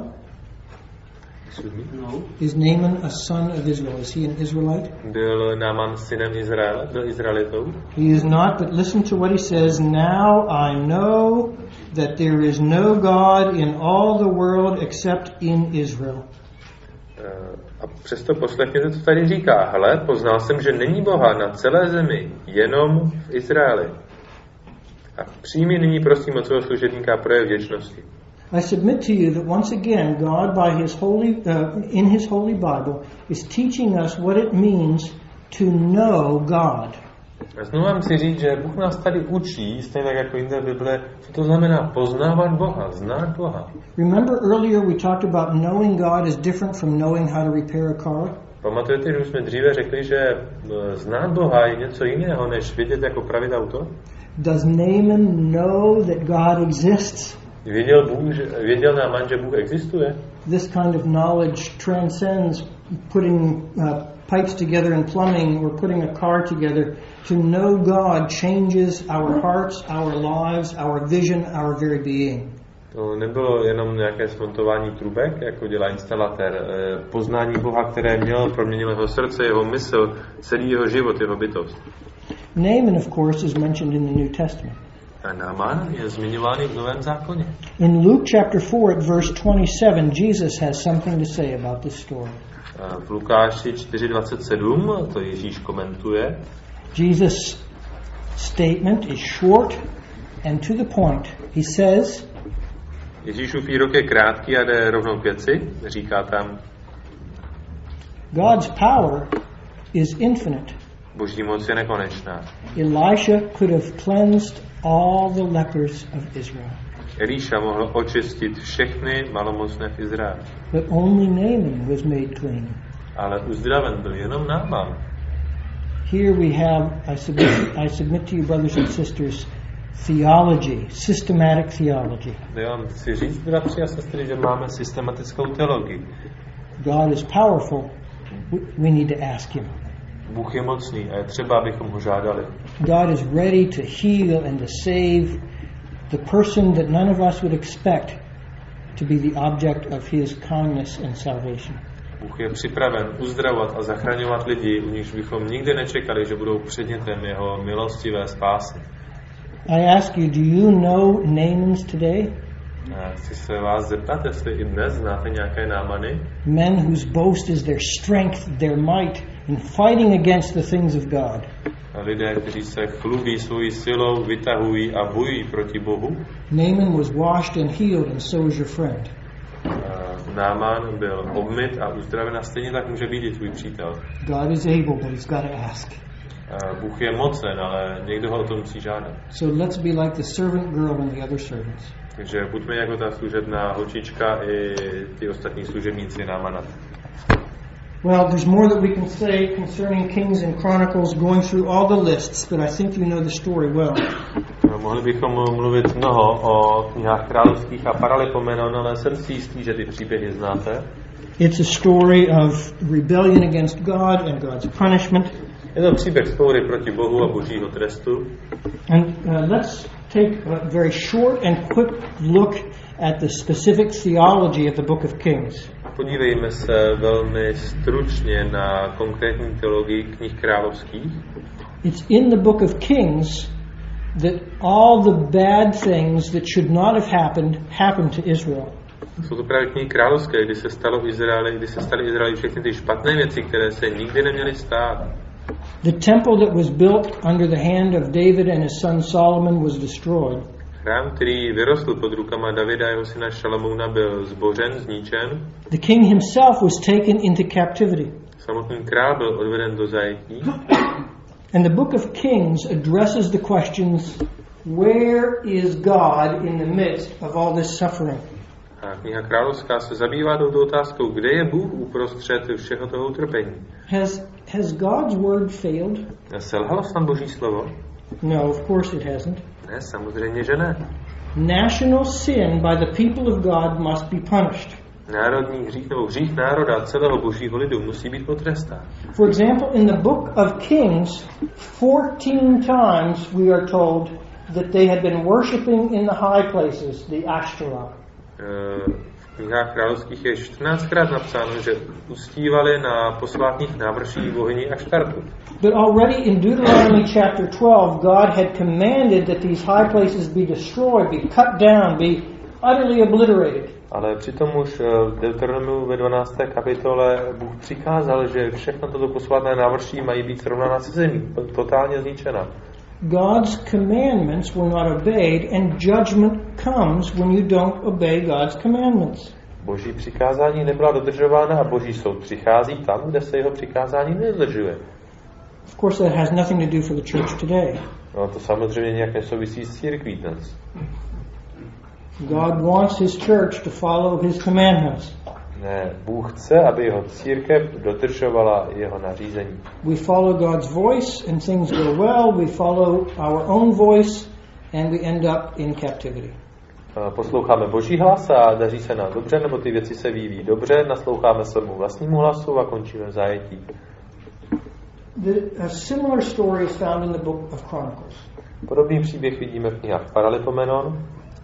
No. Is Naaman a son of Israel? Is he an Israelite? Byl Naaman synem Izraele, byl Izraelitou? He is not, but listen to what he says. Now I know that there is no God in all the world except in Israel. A přesto poslechněte, co tady říká. Hele, poznal jsem, že není Boha na celé zemi, jenom v Izraeli. A přijmi nyní, prosím, od svého služebníka projev vděčnosti. I submit to you that once again God by his holy uh, in his holy Bible is teaching us what it means to know God. A znovu vám chci říct, že Bůh nás tady učí, stejně tak jako jinde v Bible, co to znamená poznávat Boha, znát Boha. Remember earlier we talked about knowing God is different from knowing how to repair a car? Pamatujete, že už jsme dříve řekli, že znát Boha je něco jiného, než vědět, jak opravit auto? Does Naaman know that God exists? Věděl, Bůh, že, věděl Naaman, že Bůh existuje? This kind of knowledge transcends putting uh, pipes together in plumbing or putting a car together. To know God changes our hearts, our lives, our vision, our very being. To nebylo jenom nějaké smontování trubek, jako dělá instalatér. Poznání Boha, které měl, proměnilo jeho srdce, jeho mysl, celý jeho život, jeho bytost. Naaman, of course, is mentioned in the New Testament. A Naaman je zmiňovaný v Novém zákoně. In Luke chapter four at verse twenty-seven, Jesus has something to say about this story. V Lukáši čtyři dvacet sedm to Ježíš komentuje. Jesus' statement is short and to the point. He says, Ježíšův výrok je krátký a jde rovnou k věci. Říká tam, God's power is infinite. Boží moc je nekonečná. Elisha could have cleansed all the lepers of Israel. Eliša mohl očistit všechny malomocné v Izraeli. But only Naaman was made clean. Ale uzdraven byl jenom Naaman. Here we have, I submit, I submit to you, brothers and sisters, theology, systematic theology. Já vám chci říct, bratři a sestry, že máme systematickou teologii. God is powerful. We need to ask him. Bůh je mocný a je třeba, abychom ho žádali. God is ready to heal and to save the person that none of us would expect to be the object of his kindness and salvation. Bůh je připraven uzdravovat a zachraňovat lidi, u nichž bychom nikdy nečekali, že budou předmětem jeho milostivé spásy. I ask you, do you know Naamans today? A chci se vás zeptat, jestli i dnes znáte nějaké Naamany? Men whose boast is their strength, their might in fighting against the things of God. A lidé, kteří se chlubí svojí silou, vytahují a bojují proti Bohu. Naaman was washed and healed, and so is your friend. Naaman byl obmyt a uzdraven a stejně tak může být i tvůj přítel. God is able, but he's got to ask. Bůh je mocen, ale někdo ho o to musí žádat. So let's be like the servant girl and the other servants. Takže buďme jako ta služebná holčička i ty ostatní služebníci Námana. Well, there's more that we can say concerning Kings and Chronicles, going through all the lists, but I think you know the story well. No, mohli bychom mluvit mnoho o knihách královských a Paralipomenon, ale jsem si jistý, že ty příběhy znáte. It's a story of rebellion against God and God's punishment. Je to příběh vzpoury proti Bohu a božího trestu. And uh, let's take a very short and quick look at the specific theology of the Book of Kings. Podívejme se velmi stručně na konkrétní teologii knih královských. It's in the Book of Kings that all the bad things that should not have happened happened to Israel. Jsou to právě knihy královské, kdy se stalo Izraeli, kdy se staly Izraeli všechny ty špatné věci, které se nikdy neměly stát. The temple that was built under the hand of David and his son Solomon was destroyed. Chrám, který vyrostl pod rukama Davida a jeho syna Šalamouna, byl zbořen, zničen. The king himself was taken into captivity. Samotný král byl odveden do zajetí. And the Book of Kings addresses the questions, where is God in the midst of all this suffering? A kniha královská se zabývá touto otázkou, kde je Bůh uprostřed všeho toho utrpení. Has, has God's word failed? Selhalo snad Boží slovo? No, of course it hasn't. Ne, samozřejmě, že ne. National sin by the people of God must be punished. Národní hřích nebo hřích národa celého božího lidu musí být potrestán. For example, in the Book of Kings, fourteen times we are told that they had been worshiping in the high places, the Ashtoreth. V knihách královských je čtrnáctkrát napsáno, že uctívali na posvátných návrších bohyni Aštartu. But already in Deuteronomy chapter twelve, God had commanded that these high places be destroyed, be cut down, be utterly obliterated. Ale přitom už v Deuteronomiu ve dvanácté kapitole Bůh přikázal, že všechno toto posvátné návrší mají být srovnána se zemí, totálně zničena. God's commandments were not obeyed, and judgment comes when you don't obey God's commandments. Boží přikázání nebyla dodržována a Boží soud přichází tam, kde se jeho přikázání nedodržuje. Of course, that has nothing to do for the church today. No, to samozřejmě nějak nesouvisí s církví dnes. God wants his church to follow his commandments. Ne, Bůh chce, aby jeho církev dodržovala jeho nařízení. We follow God's voice and things go well. We follow our own voice and we end up in captivity. Posloucháme Boží hlas a daří se nám dobře, nebo ty věci se vyvíjí dobře, nasloucháme svému vlastnímu hlasu a končíme v zajetí. The, a similar story is found in the Book of Chronicles. Podobný příběh vidíme v knihách Paralipomenon.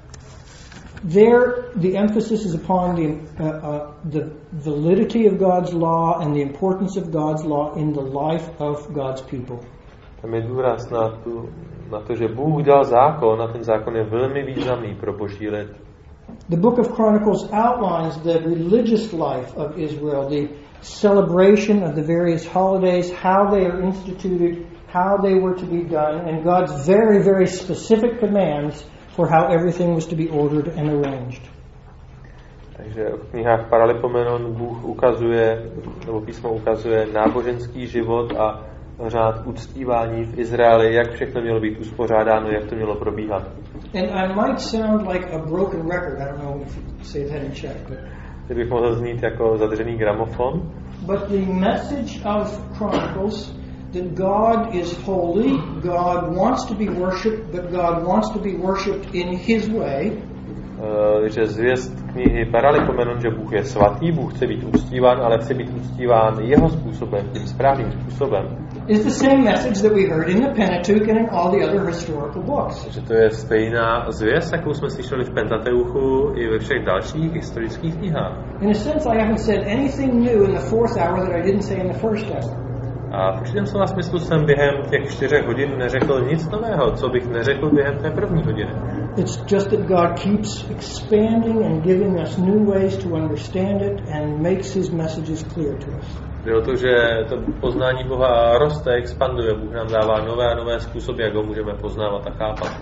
There, the emphasis is upon the, uh, uh, the validity of God's law and the importance of God's law in the life of God's people. Tam je důraz na, tu, na to, že Bůh dal zákon a ten zákon je velmi významný pro Boží lid. The Book of Chronicles outlines the religious life of Israel, the celebration of the various holidays, how they are instituted, how they were to be done, and God's very, very specific commands for how everything was to be ordered and arranged. Takže v knihách Paralipomenon Bůh ukazuje, nebo písmo ukazuje náboženský život a řád uctívání v Izraeli, jak všechno mělo být uspořádáno, jak to mělo probíhat. And I might sound like a broken record. I don't know if you say that in Czech, but Kdybych mohl znít jako zadržený gramofon. But the message of Chronicles that God is holy, God wants to be worshipped, but God wants to be worshipped in his way. Uh, že zvěst knihy Paralipomenon, že Bůh je svatý, Bůh chce být uctíván, ale chce být uctíván jeho způsobem, tím správným způsobem. Is the same message that we heard in the Pentateuch and in all the other historical books. Že to je stejná zvěst, jakou jsme slyšeli v Pentateuchu i ve všech dalších historických knihách. In a sense, I haven't said anything new in the fourth hour that I didn't say in the first hour. A v určitém slova smyslu jsem během těch čtyřech hodin neřekl nic nového, co bych neřekl během té první hodiny. It's just that God keeps expanding and giving us new ways to understand it and makes his messages clear to us. Jde o to, že to poznání Boha roste, expanduje. Bůh nám dává nové a nové způsoby, jak ho můžeme poznávat a chápat.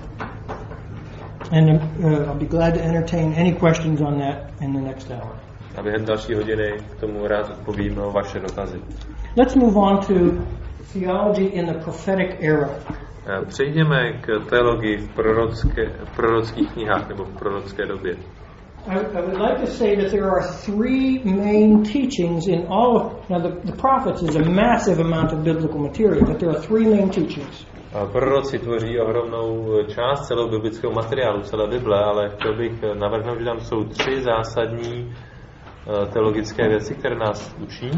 And uh, I'll be glad to entertain any questions on that in the next hour. A během další hodiny k tomu rád odpovím vaše dotazy. Let's move on to theology in the prophetic era. Přejdeme k teologii v, prorocké, v prorockých knihách nebo v prorocké době. I, I would like to say that there are three main teachings in all of, now the, the prophets is a massive amount of biblical material, but there are three main teachings. Proroci tvoří ohromnou část celého biblického materiálu, celé Bible, ale chtěl bych navrhnout, že tam jsou tři zásadní teologické věci, které nás učí.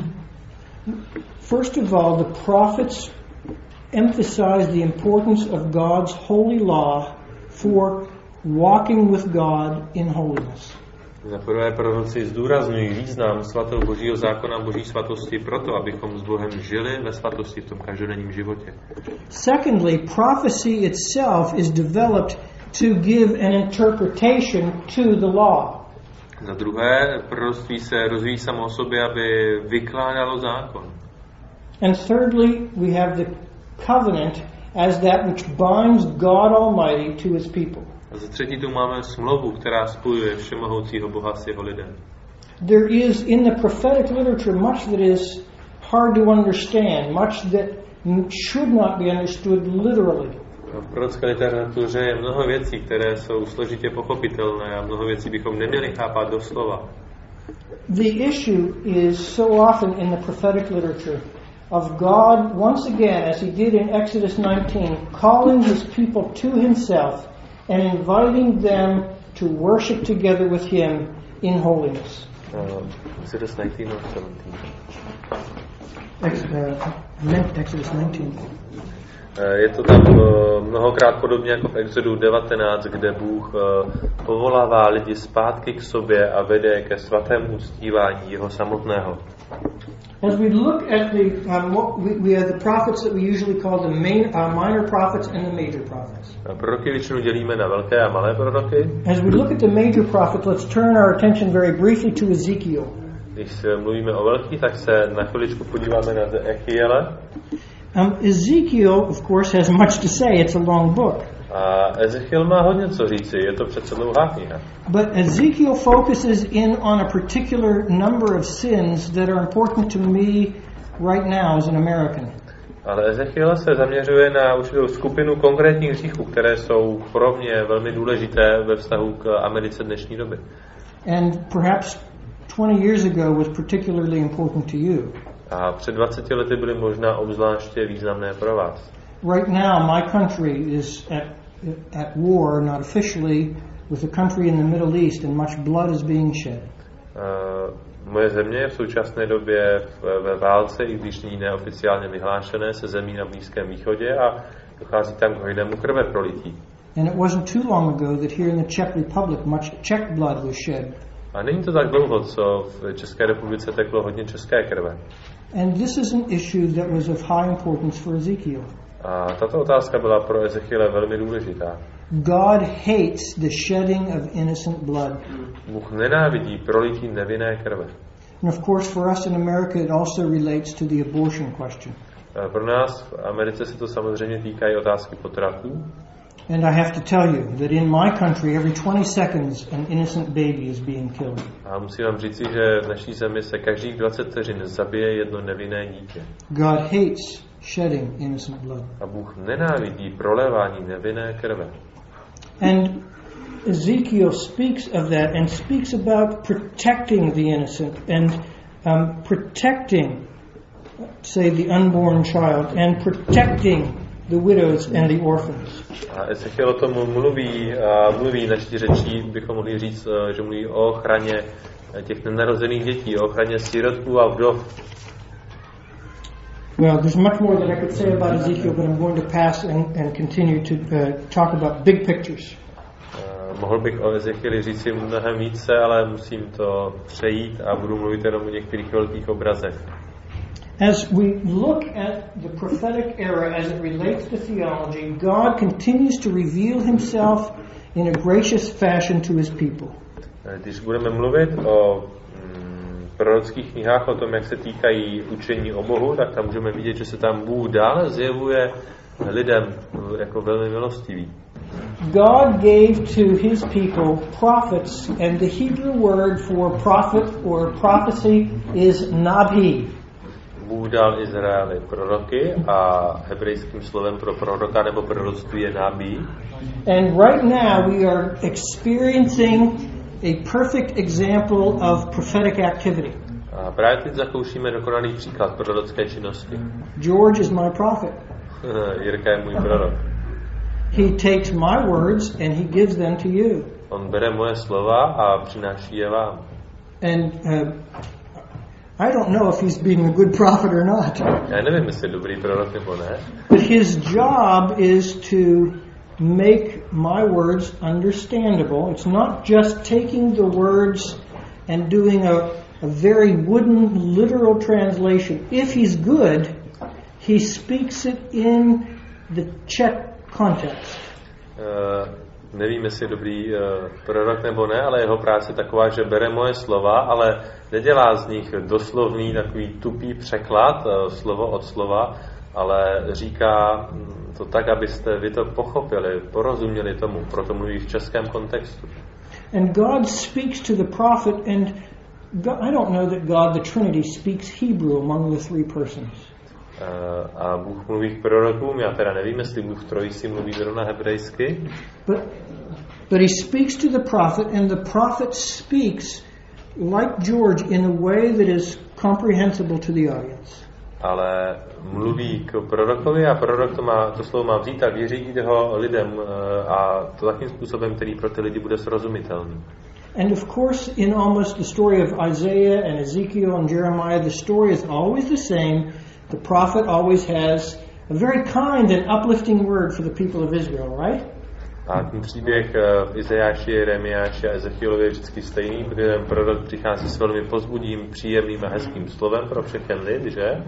First of all, the prophets emphasize the importance of God's holy law for walking with God in holiness. Za prvé proroci zdůrazňují význam svatého Božího zákona, Boží svatosti proto, abychom s Bohem žili ve svatosti v tom každodenním životě. Secondly, prophecy itself is developed to give an interpretation to the law. Za druhé, proroctví se rozvíjí samo o sobě, aby vykládalo zákon. And thirdly, we have the covenant as that which binds God Almighty to his people. A za třetí tu máme smlouvu, která spojuje všemohoucího Boha s jeho lidem. There is in the prophetic literature much that is hard to understand, much that should not be understood literally. V prorocké literatuře je mnoho věcí, které jsou složitě pochopitelné a mnoho věcí bychom neměli chápat doslova. The issue is so often in the prophetic literature of God once again, as he did in Exodus nineteen, calling his people to himself and inviting them to worship together with him in holiness. Uh, Exodus nineteen or seventeen? Ex, uh, Exodus nineteen. Je to tam mnohokrát podobně jako v Exodu devatenáct, kde Bůh povolává lidi zpátky k sobě a vede ke svatému uctívání jeho samotného. As we look at the, um, what we, we have the prophets that we usually call the main, uh, minor prophets and the major prophets. Proroky většinou dělíme na velké a malé proroky. As we look at the major prophets, let's turn our attention very briefly to Ezekiel. Když mluvíme o velkých, tak se na chviličku podíváme na Ezechiele. Um, Ezekiel, of course, has much to say. It's a long book. A Ezechiel má hodně co říci, je to přece dlouhá kniha. But Ezekiel focuses in on a particular number of sins that are important to me right now as an American. Ale Ezechiel se zaměřuje na určitou skupinu konkrétních hříchů, které jsou pro mě velmi důležité ve vztahu k Americe dnešní doby. And perhaps twenty years ago was particularly important to you. A před dvaceti lety byly možná obzvláště významné pro vás. Right now my country is at at war, not officially, with a country in the Middle East, and much blood is being shed. Uh, moje země je v současné době v, ve válce, i když není neoficiálně vyhlášené, se zemí na Blízkém východě a dochází tam k hojnému krve prolití. And it wasn't too long ago that here in the Czech Republic much Czech blood was shed. A není to tak dlouho, co v České republice teklo hodně české krve. And this is an issue that was of high importance for Ezekiel. A tato otázka byla pro Ezechiele velmi důležitá. God hates the shedding of innocent blood. Bůh nenávidí prolití nevinné krve. And of course for us in America it also relates to the abortion question. A pro nás v Americe se to samozřejmě týká i otázky potratů. And I have to tell you that in my country every twenty seconds an innocent baby is being killed. A musím vám říci, že v naší zemi se každých dvacet vteřin zabije jedno nevinné dítě. God hates shedding innocent blood. A Bůh nenávidí prolévání nevinné krve. And Ezekiel speaks of that and speaks about protecting the innocent and um, protecting, say, the unborn child and protecting the widows and the orphans. A Ezechiel o tom mluví, a mluví na čtyřečí, bychom mohli říct, že mluví o ochraně těch nenarozených dětí, o ochraně sirotků a vdov. Well, there's much more that I could say about Ezekiel, but I'm going to pass and, and continue to uh, talk about big pictures. Uh, mohl bych o Ezechieli říct si mnohem více, ale musím to přejít a budu mluvit jenom o některých velkých obrazech. As we look at the prophetic era as it relates to theology, God continues to reveal himself in a gracious fashion to his people. Když budeme mluvit o mm, prorockých knihách, o tom, jak se týkají učení o Bohu, tak tam můžeme vidět, že se tam Bůh dále zjevuje lidem jako velmi milostivý. God gave to his people prophets, and the Hebrew word for prophet or prophecy is nabi. Bůh dal Izraeli proroky a hebrejským slovem pro proroka nebo proroctví je nábí. And right now we are experiencing a perfect example of prophetic activity. A právě teď zakoušíme dokonalý příklad prorocké činnosti. George is my prophet. Jirka je můj prorok. He takes my words and he gives them to you. On bere moje slova a přináší je vám. And uh, I don't know if he's being a good prophet or not. Já nevím, jestli je dobrý prorok nebo ne. But his job is to make my words understandable. It's not just taking the words and doing a, a very wooden literal translation. If he's good, he speaks it in the Czech context. Uh, nevím, jestli je dobrý uh, prorok nebo ne, ale jeho práce je taková, že bere moje slova, ale nedělá z nich doslovný takový tupý překlad, uh, slovo od slova, ale říká to tak, abyste vy to pochopili, porozuměli tomu, proto mluví v českém kontextu. And God speaks to the prophet, and God, I don't know that God, the Trinity, speaks Hebrew among the three persons. Uh, a Bůh mluví k prorokům, já teda nevím, jestli Bůh v trojici mluví zrovna hebrejsky. But, but he speaks to the prophet, and the prophet speaks like George in a way that is comprehensible to the audience. Ale mluví k prorokovi a prorok to, má, to slovo má vzít a vyřídit ho lidem uh, a to takým způsobem, který pro ty lidi bude srozumitelný. And of course, in almost the story of Isaiah and Ezekiel and Jeremiah, the story is always the same. The prophet always has a very kind and uplifting word for the people of Israel, right? A ten příběh v Izajáši, Jeremiáši a Ezechielovi je vždycky stejný, protože ten prorok přichází s velmi povzbudivým, příjemným a hezkým slovem pro všechen lid, že?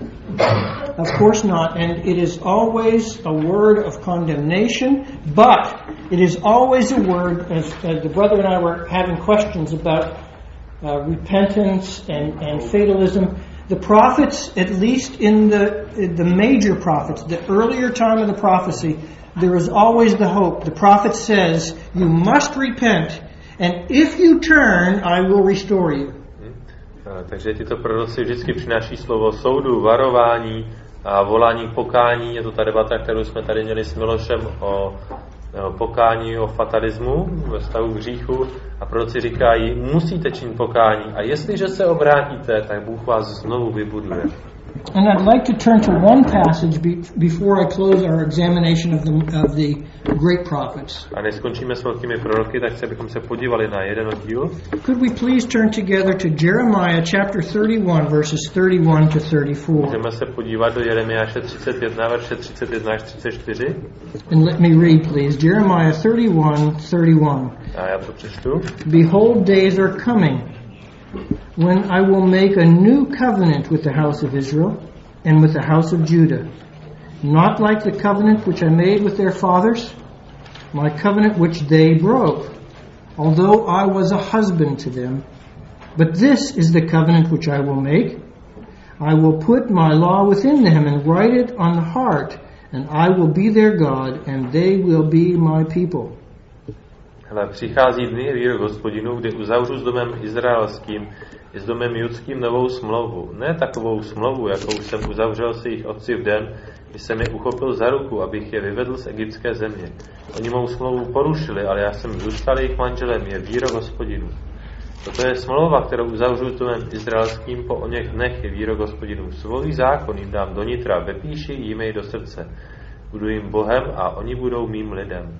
Of course not, and it is always a word of condemnation, but it is always a word, as, as the brother and I were having questions about uh, repentance and, and fatalism. The prophets, at least in the the major prophets, the earlier time of the prophecy, there is always the hope. The prophet says, you must repent, and if you turn, I will restore you. Hmm. Takže tyto proroci vždycky přináší slovo soudu, varování a volání k pokání. Je to ta debata, kterou jsme tady měli s Milošem o pokání, o fatalismu ve stavu hříchu a proroci říkají, musíte činit pokání a jestliže se obrátíte, tak Bůh vás znovu vybuduje. And I'd like to turn to one passage be, before I close our examination of the, of the great prophets. A než skončíme s velkými proroky, tak chci, abychom se podívali na jeden oddíl. Could we please turn together to Jeremiah chapter thirty-one, verses thirty-one to thirty-four? Můžeme se podívat do Jeremiáše třicet jedna, verše třicet jedna až třicet čtyři. And let me read, please. Jeremiah thirty-one, thirty-one. A já to přečtu. Behold, days are coming, when I will make a new covenant with the house of Israel and with the house of Judah, not like the covenant which I made with their fathers, my covenant which they broke, although I was a husband to them. But this is the covenant which I will make. I will put my law within them and write it on the heart, and I will be their God, and they will be my people. Hele, přichází dny, výrok Hospodinu, kdy uzavřu s domem izraelským i s domem judským novou smlouvu. Ne takovou smlouvu, jakou jsem uzavřel se jejich otci v den, kdy jsem je uchopil za ruku, abych je vyvedl z egyptské země. Oni mou smlouvu porušili, ale já jsem zůstal jejich manželem, je výrok Hospodinu. Toto je smlouva, kterou uzavřu s domem izraelským po oněch dnech, je výrok Hospodinu. Svůj zákon jim dám do nitra, vepíši jim jej do srdce. Budu jim Bohem a oni budou mým lidem.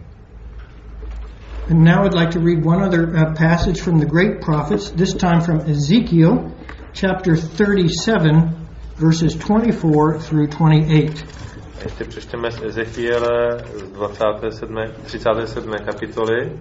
And now I'd like to read one other uh, passage from the great prophets, this time from Ezekiel, chapter thirty-seven, verses twenty-four through twenty-eight. Ještě přečteme z Ezechiele z dvacáté sedmé, třicáté sedmé kapitoly.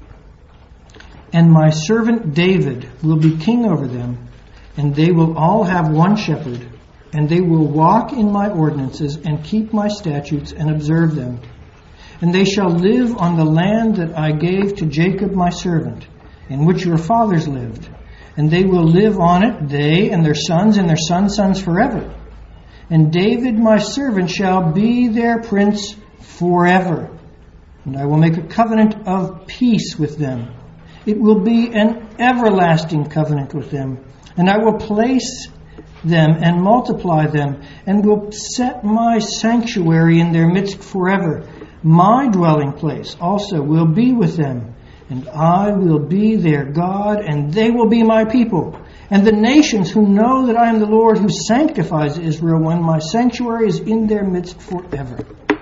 And my servant David will be king over them, and they will all have one shepherd, and they will walk in my ordinances and keep my statutes and observe them. And they shall live on the land that I gave to Jacob my servant, in which your fathers lived. And they will live on it, they and their sons and their sons' sons forever. And David my servant shall be their prince forever. And I will make a covenant of peace with them. It will be an everlasting covenant with them. And I will place them and multiply them, and will set my sanctuary in their midst forever. My dwelling place also will be with them, and I will be their God, and they will be my people. And the nations who know that I am the Lord who sanctifies Israel, when my sanctuary is in their midst forever.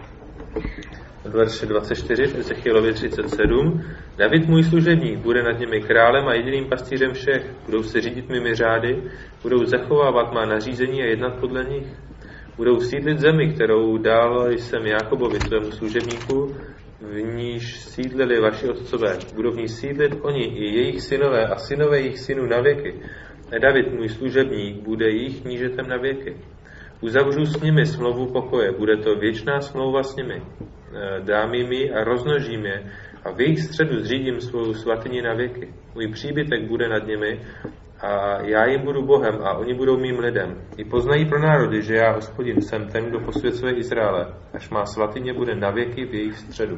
Verše dvacet čtyři v Ezechielovi třicet sedm. David můj služebník bude nad nimi králem a jediným pastýřem všech. Budou se řídit mými řády, budou zachovávat má nařízení a jednat podle nich. Budou sídlit zemi, kterou dal jsem Jákobovi svému služebníku, v níž sídlili vaši otcové. Budou v ní sídlit oni i jejich synové a synové jejich synů na věky. A David můj služebník bude jejich knížetem na věky. Uzavřu s nimi smlouvu pokoje, bude to věčná smlouva s nimi. Dám jim ji a rozmnožím je a v jejich středu zřídím svou svatyni na věky. Můj příbytek bude nad nimi a já jim budu Bohem a oni budou mým lidem. I poznají pro národy, že já, Hospodin, jsem ten, kdo posvěcuje Izraele, až má svatyně bude na věky v jejich středu.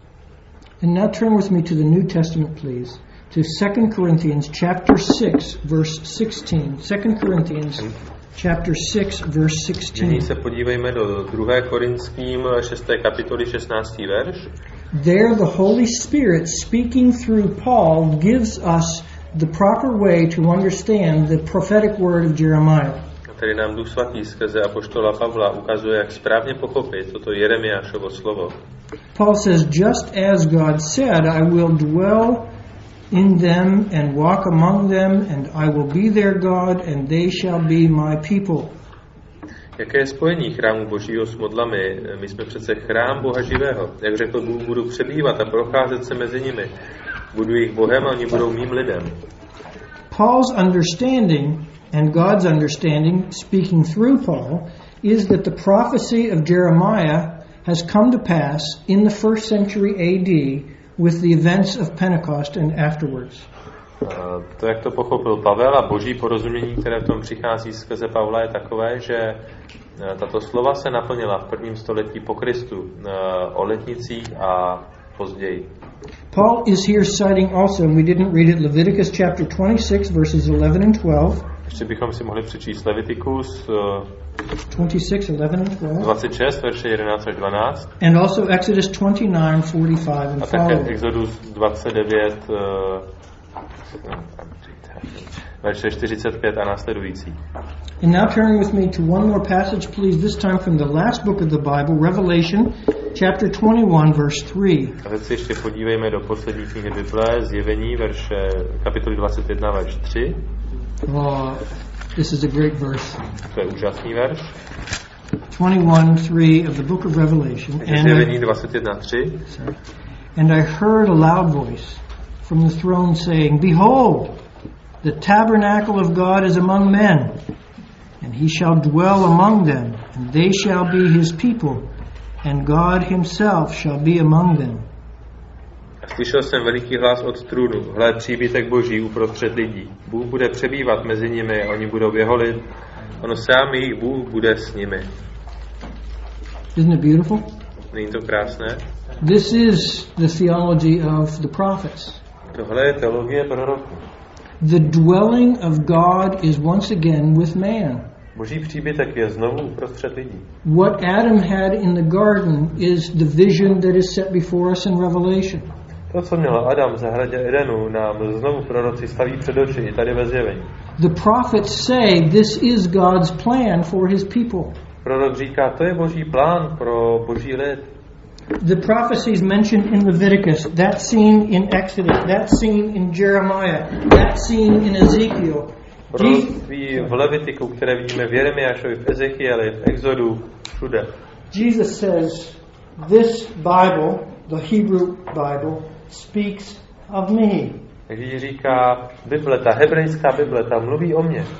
And now turn with me to the New Testament, please, to Second Corinthians chapter six, verse sixteen. Second Corinthians chapter six, verse sixteen. Nyní se podívejme do druhé Korinským šesté kapitoly šestnáctý verš. There the Holy Spirit speaking through Paul gives us the proper way to understand the prophetic word of Jeremiah. Tady nám Duch Svatý skrze apoštola Pavla ukazuje, jak správně pochopit toto Jeremiášovo slovo. Paul says, just as God said, I will dwell in them and walk among them, and I will be their God, and they shall be my people. Jaké je spojení chrámu Božího s modlami? My jsme přece chrám Boha živého. Jak řekl Bůh, budu přebývat a procházet se mezi nimi. Budu jejich Bohem a oni budou mým lidem. Paul's understanding and God's understanding, speaking through Paul, is that the prophecy of Jeremiah has come to pass in the first century A D with the events of Pentecost and afterwards. To, jak to pochopil Pavel, a boží porozumění, které v tom přichází skrze Pavla, je takové, že tato slova se naplnila v prvním století po Kristu o letnicích a později. Paul is here citing also, and we didn't read it, Leviticus chapter twenty-six, verses eleven and twelve. Ještě bychom si mohli přečíst Levitikus twenty-six, eleven and twelve. dvacet šest, verše jedenáct až dvanáct. And also Exodus twenty-nine, forty-five and a také following. Exodus dvacet devět, verše čtyřicet pět a následující. And now turn with me to one more passage, please, this time from the last book of the Bible, Revelation, chapter twenty-one, verse three. A teď si ještě podívejme do poslední knihy Bible, Zjevení, verše, kapitoly dvacet jedna, verš tři. Oh, this is a great verse. To je úžasný verš. twenty-one, three of the book of Revelation. Takže Zjevení dvacet jedna, tři. And I heard a loud voice from the throne saying, Behold, the tabernacle of God is among men, and he shall dwell among them, and they shall be his people, and God himself shall be among them. A slyšel jsem veliký hlas od trůnu, hle, příbytek Boží uprostřed lidí. Bůh bude přebývat mezi nimi, oni budou v jeho lid, ono sám jejich Bůh bude s nimi. Isn't it beautiful? Není to krásné? This is the theology of the prophets. Tohle je teologie proroků. The dwelling of God is once again with man. Boží příbytek je znovu uprostřed lidí. What Adam had in the garden is the vision that is set before us in Revelation. To, co měl Adam v zahradě Edenu, nám znovu proroci staví před oči i tady ve Zjevení. The prophets say this is God's plan for his people. Prorok říká, to je Boží plán pro Boží lid. The prophecies mentioned in Leviticus, that scene in Exodus, that scene in Jeremiah, that scene in Ezekiel. Proroctví v Levitiku, které vidíme v Jeremiášovi, v Ezechieli, v Exodu, všude. Jesus says, this Bible, the Hebrew Bible, speaks of me. Ježíš říká, Bible, ta hebrejská Bible, ta mluví o mně.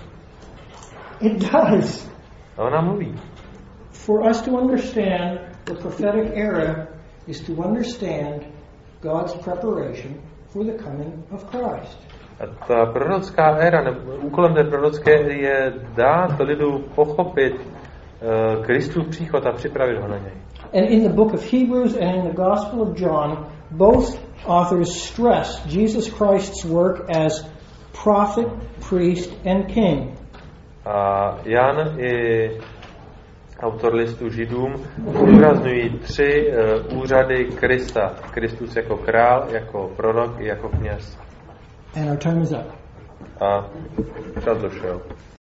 It does. A ona mluví. For us to understand the prophetic era is to understand God's preparation for the coming of Christ. A ta prorocká éra, nebo úkolem té prorocké je dát lidu pochopit uh, Kristův příchod a připravit ho na něj. And in the book of Hebrews and in the Gospel of John, both authors stress Jesus Christ's work as prophet, priest, and king. A Jan i autor listu Židům zdůrazňují tři uh, úřady Krista. Kristus jako král, jako prorok i jako kněz. And our time is up. A čas došel.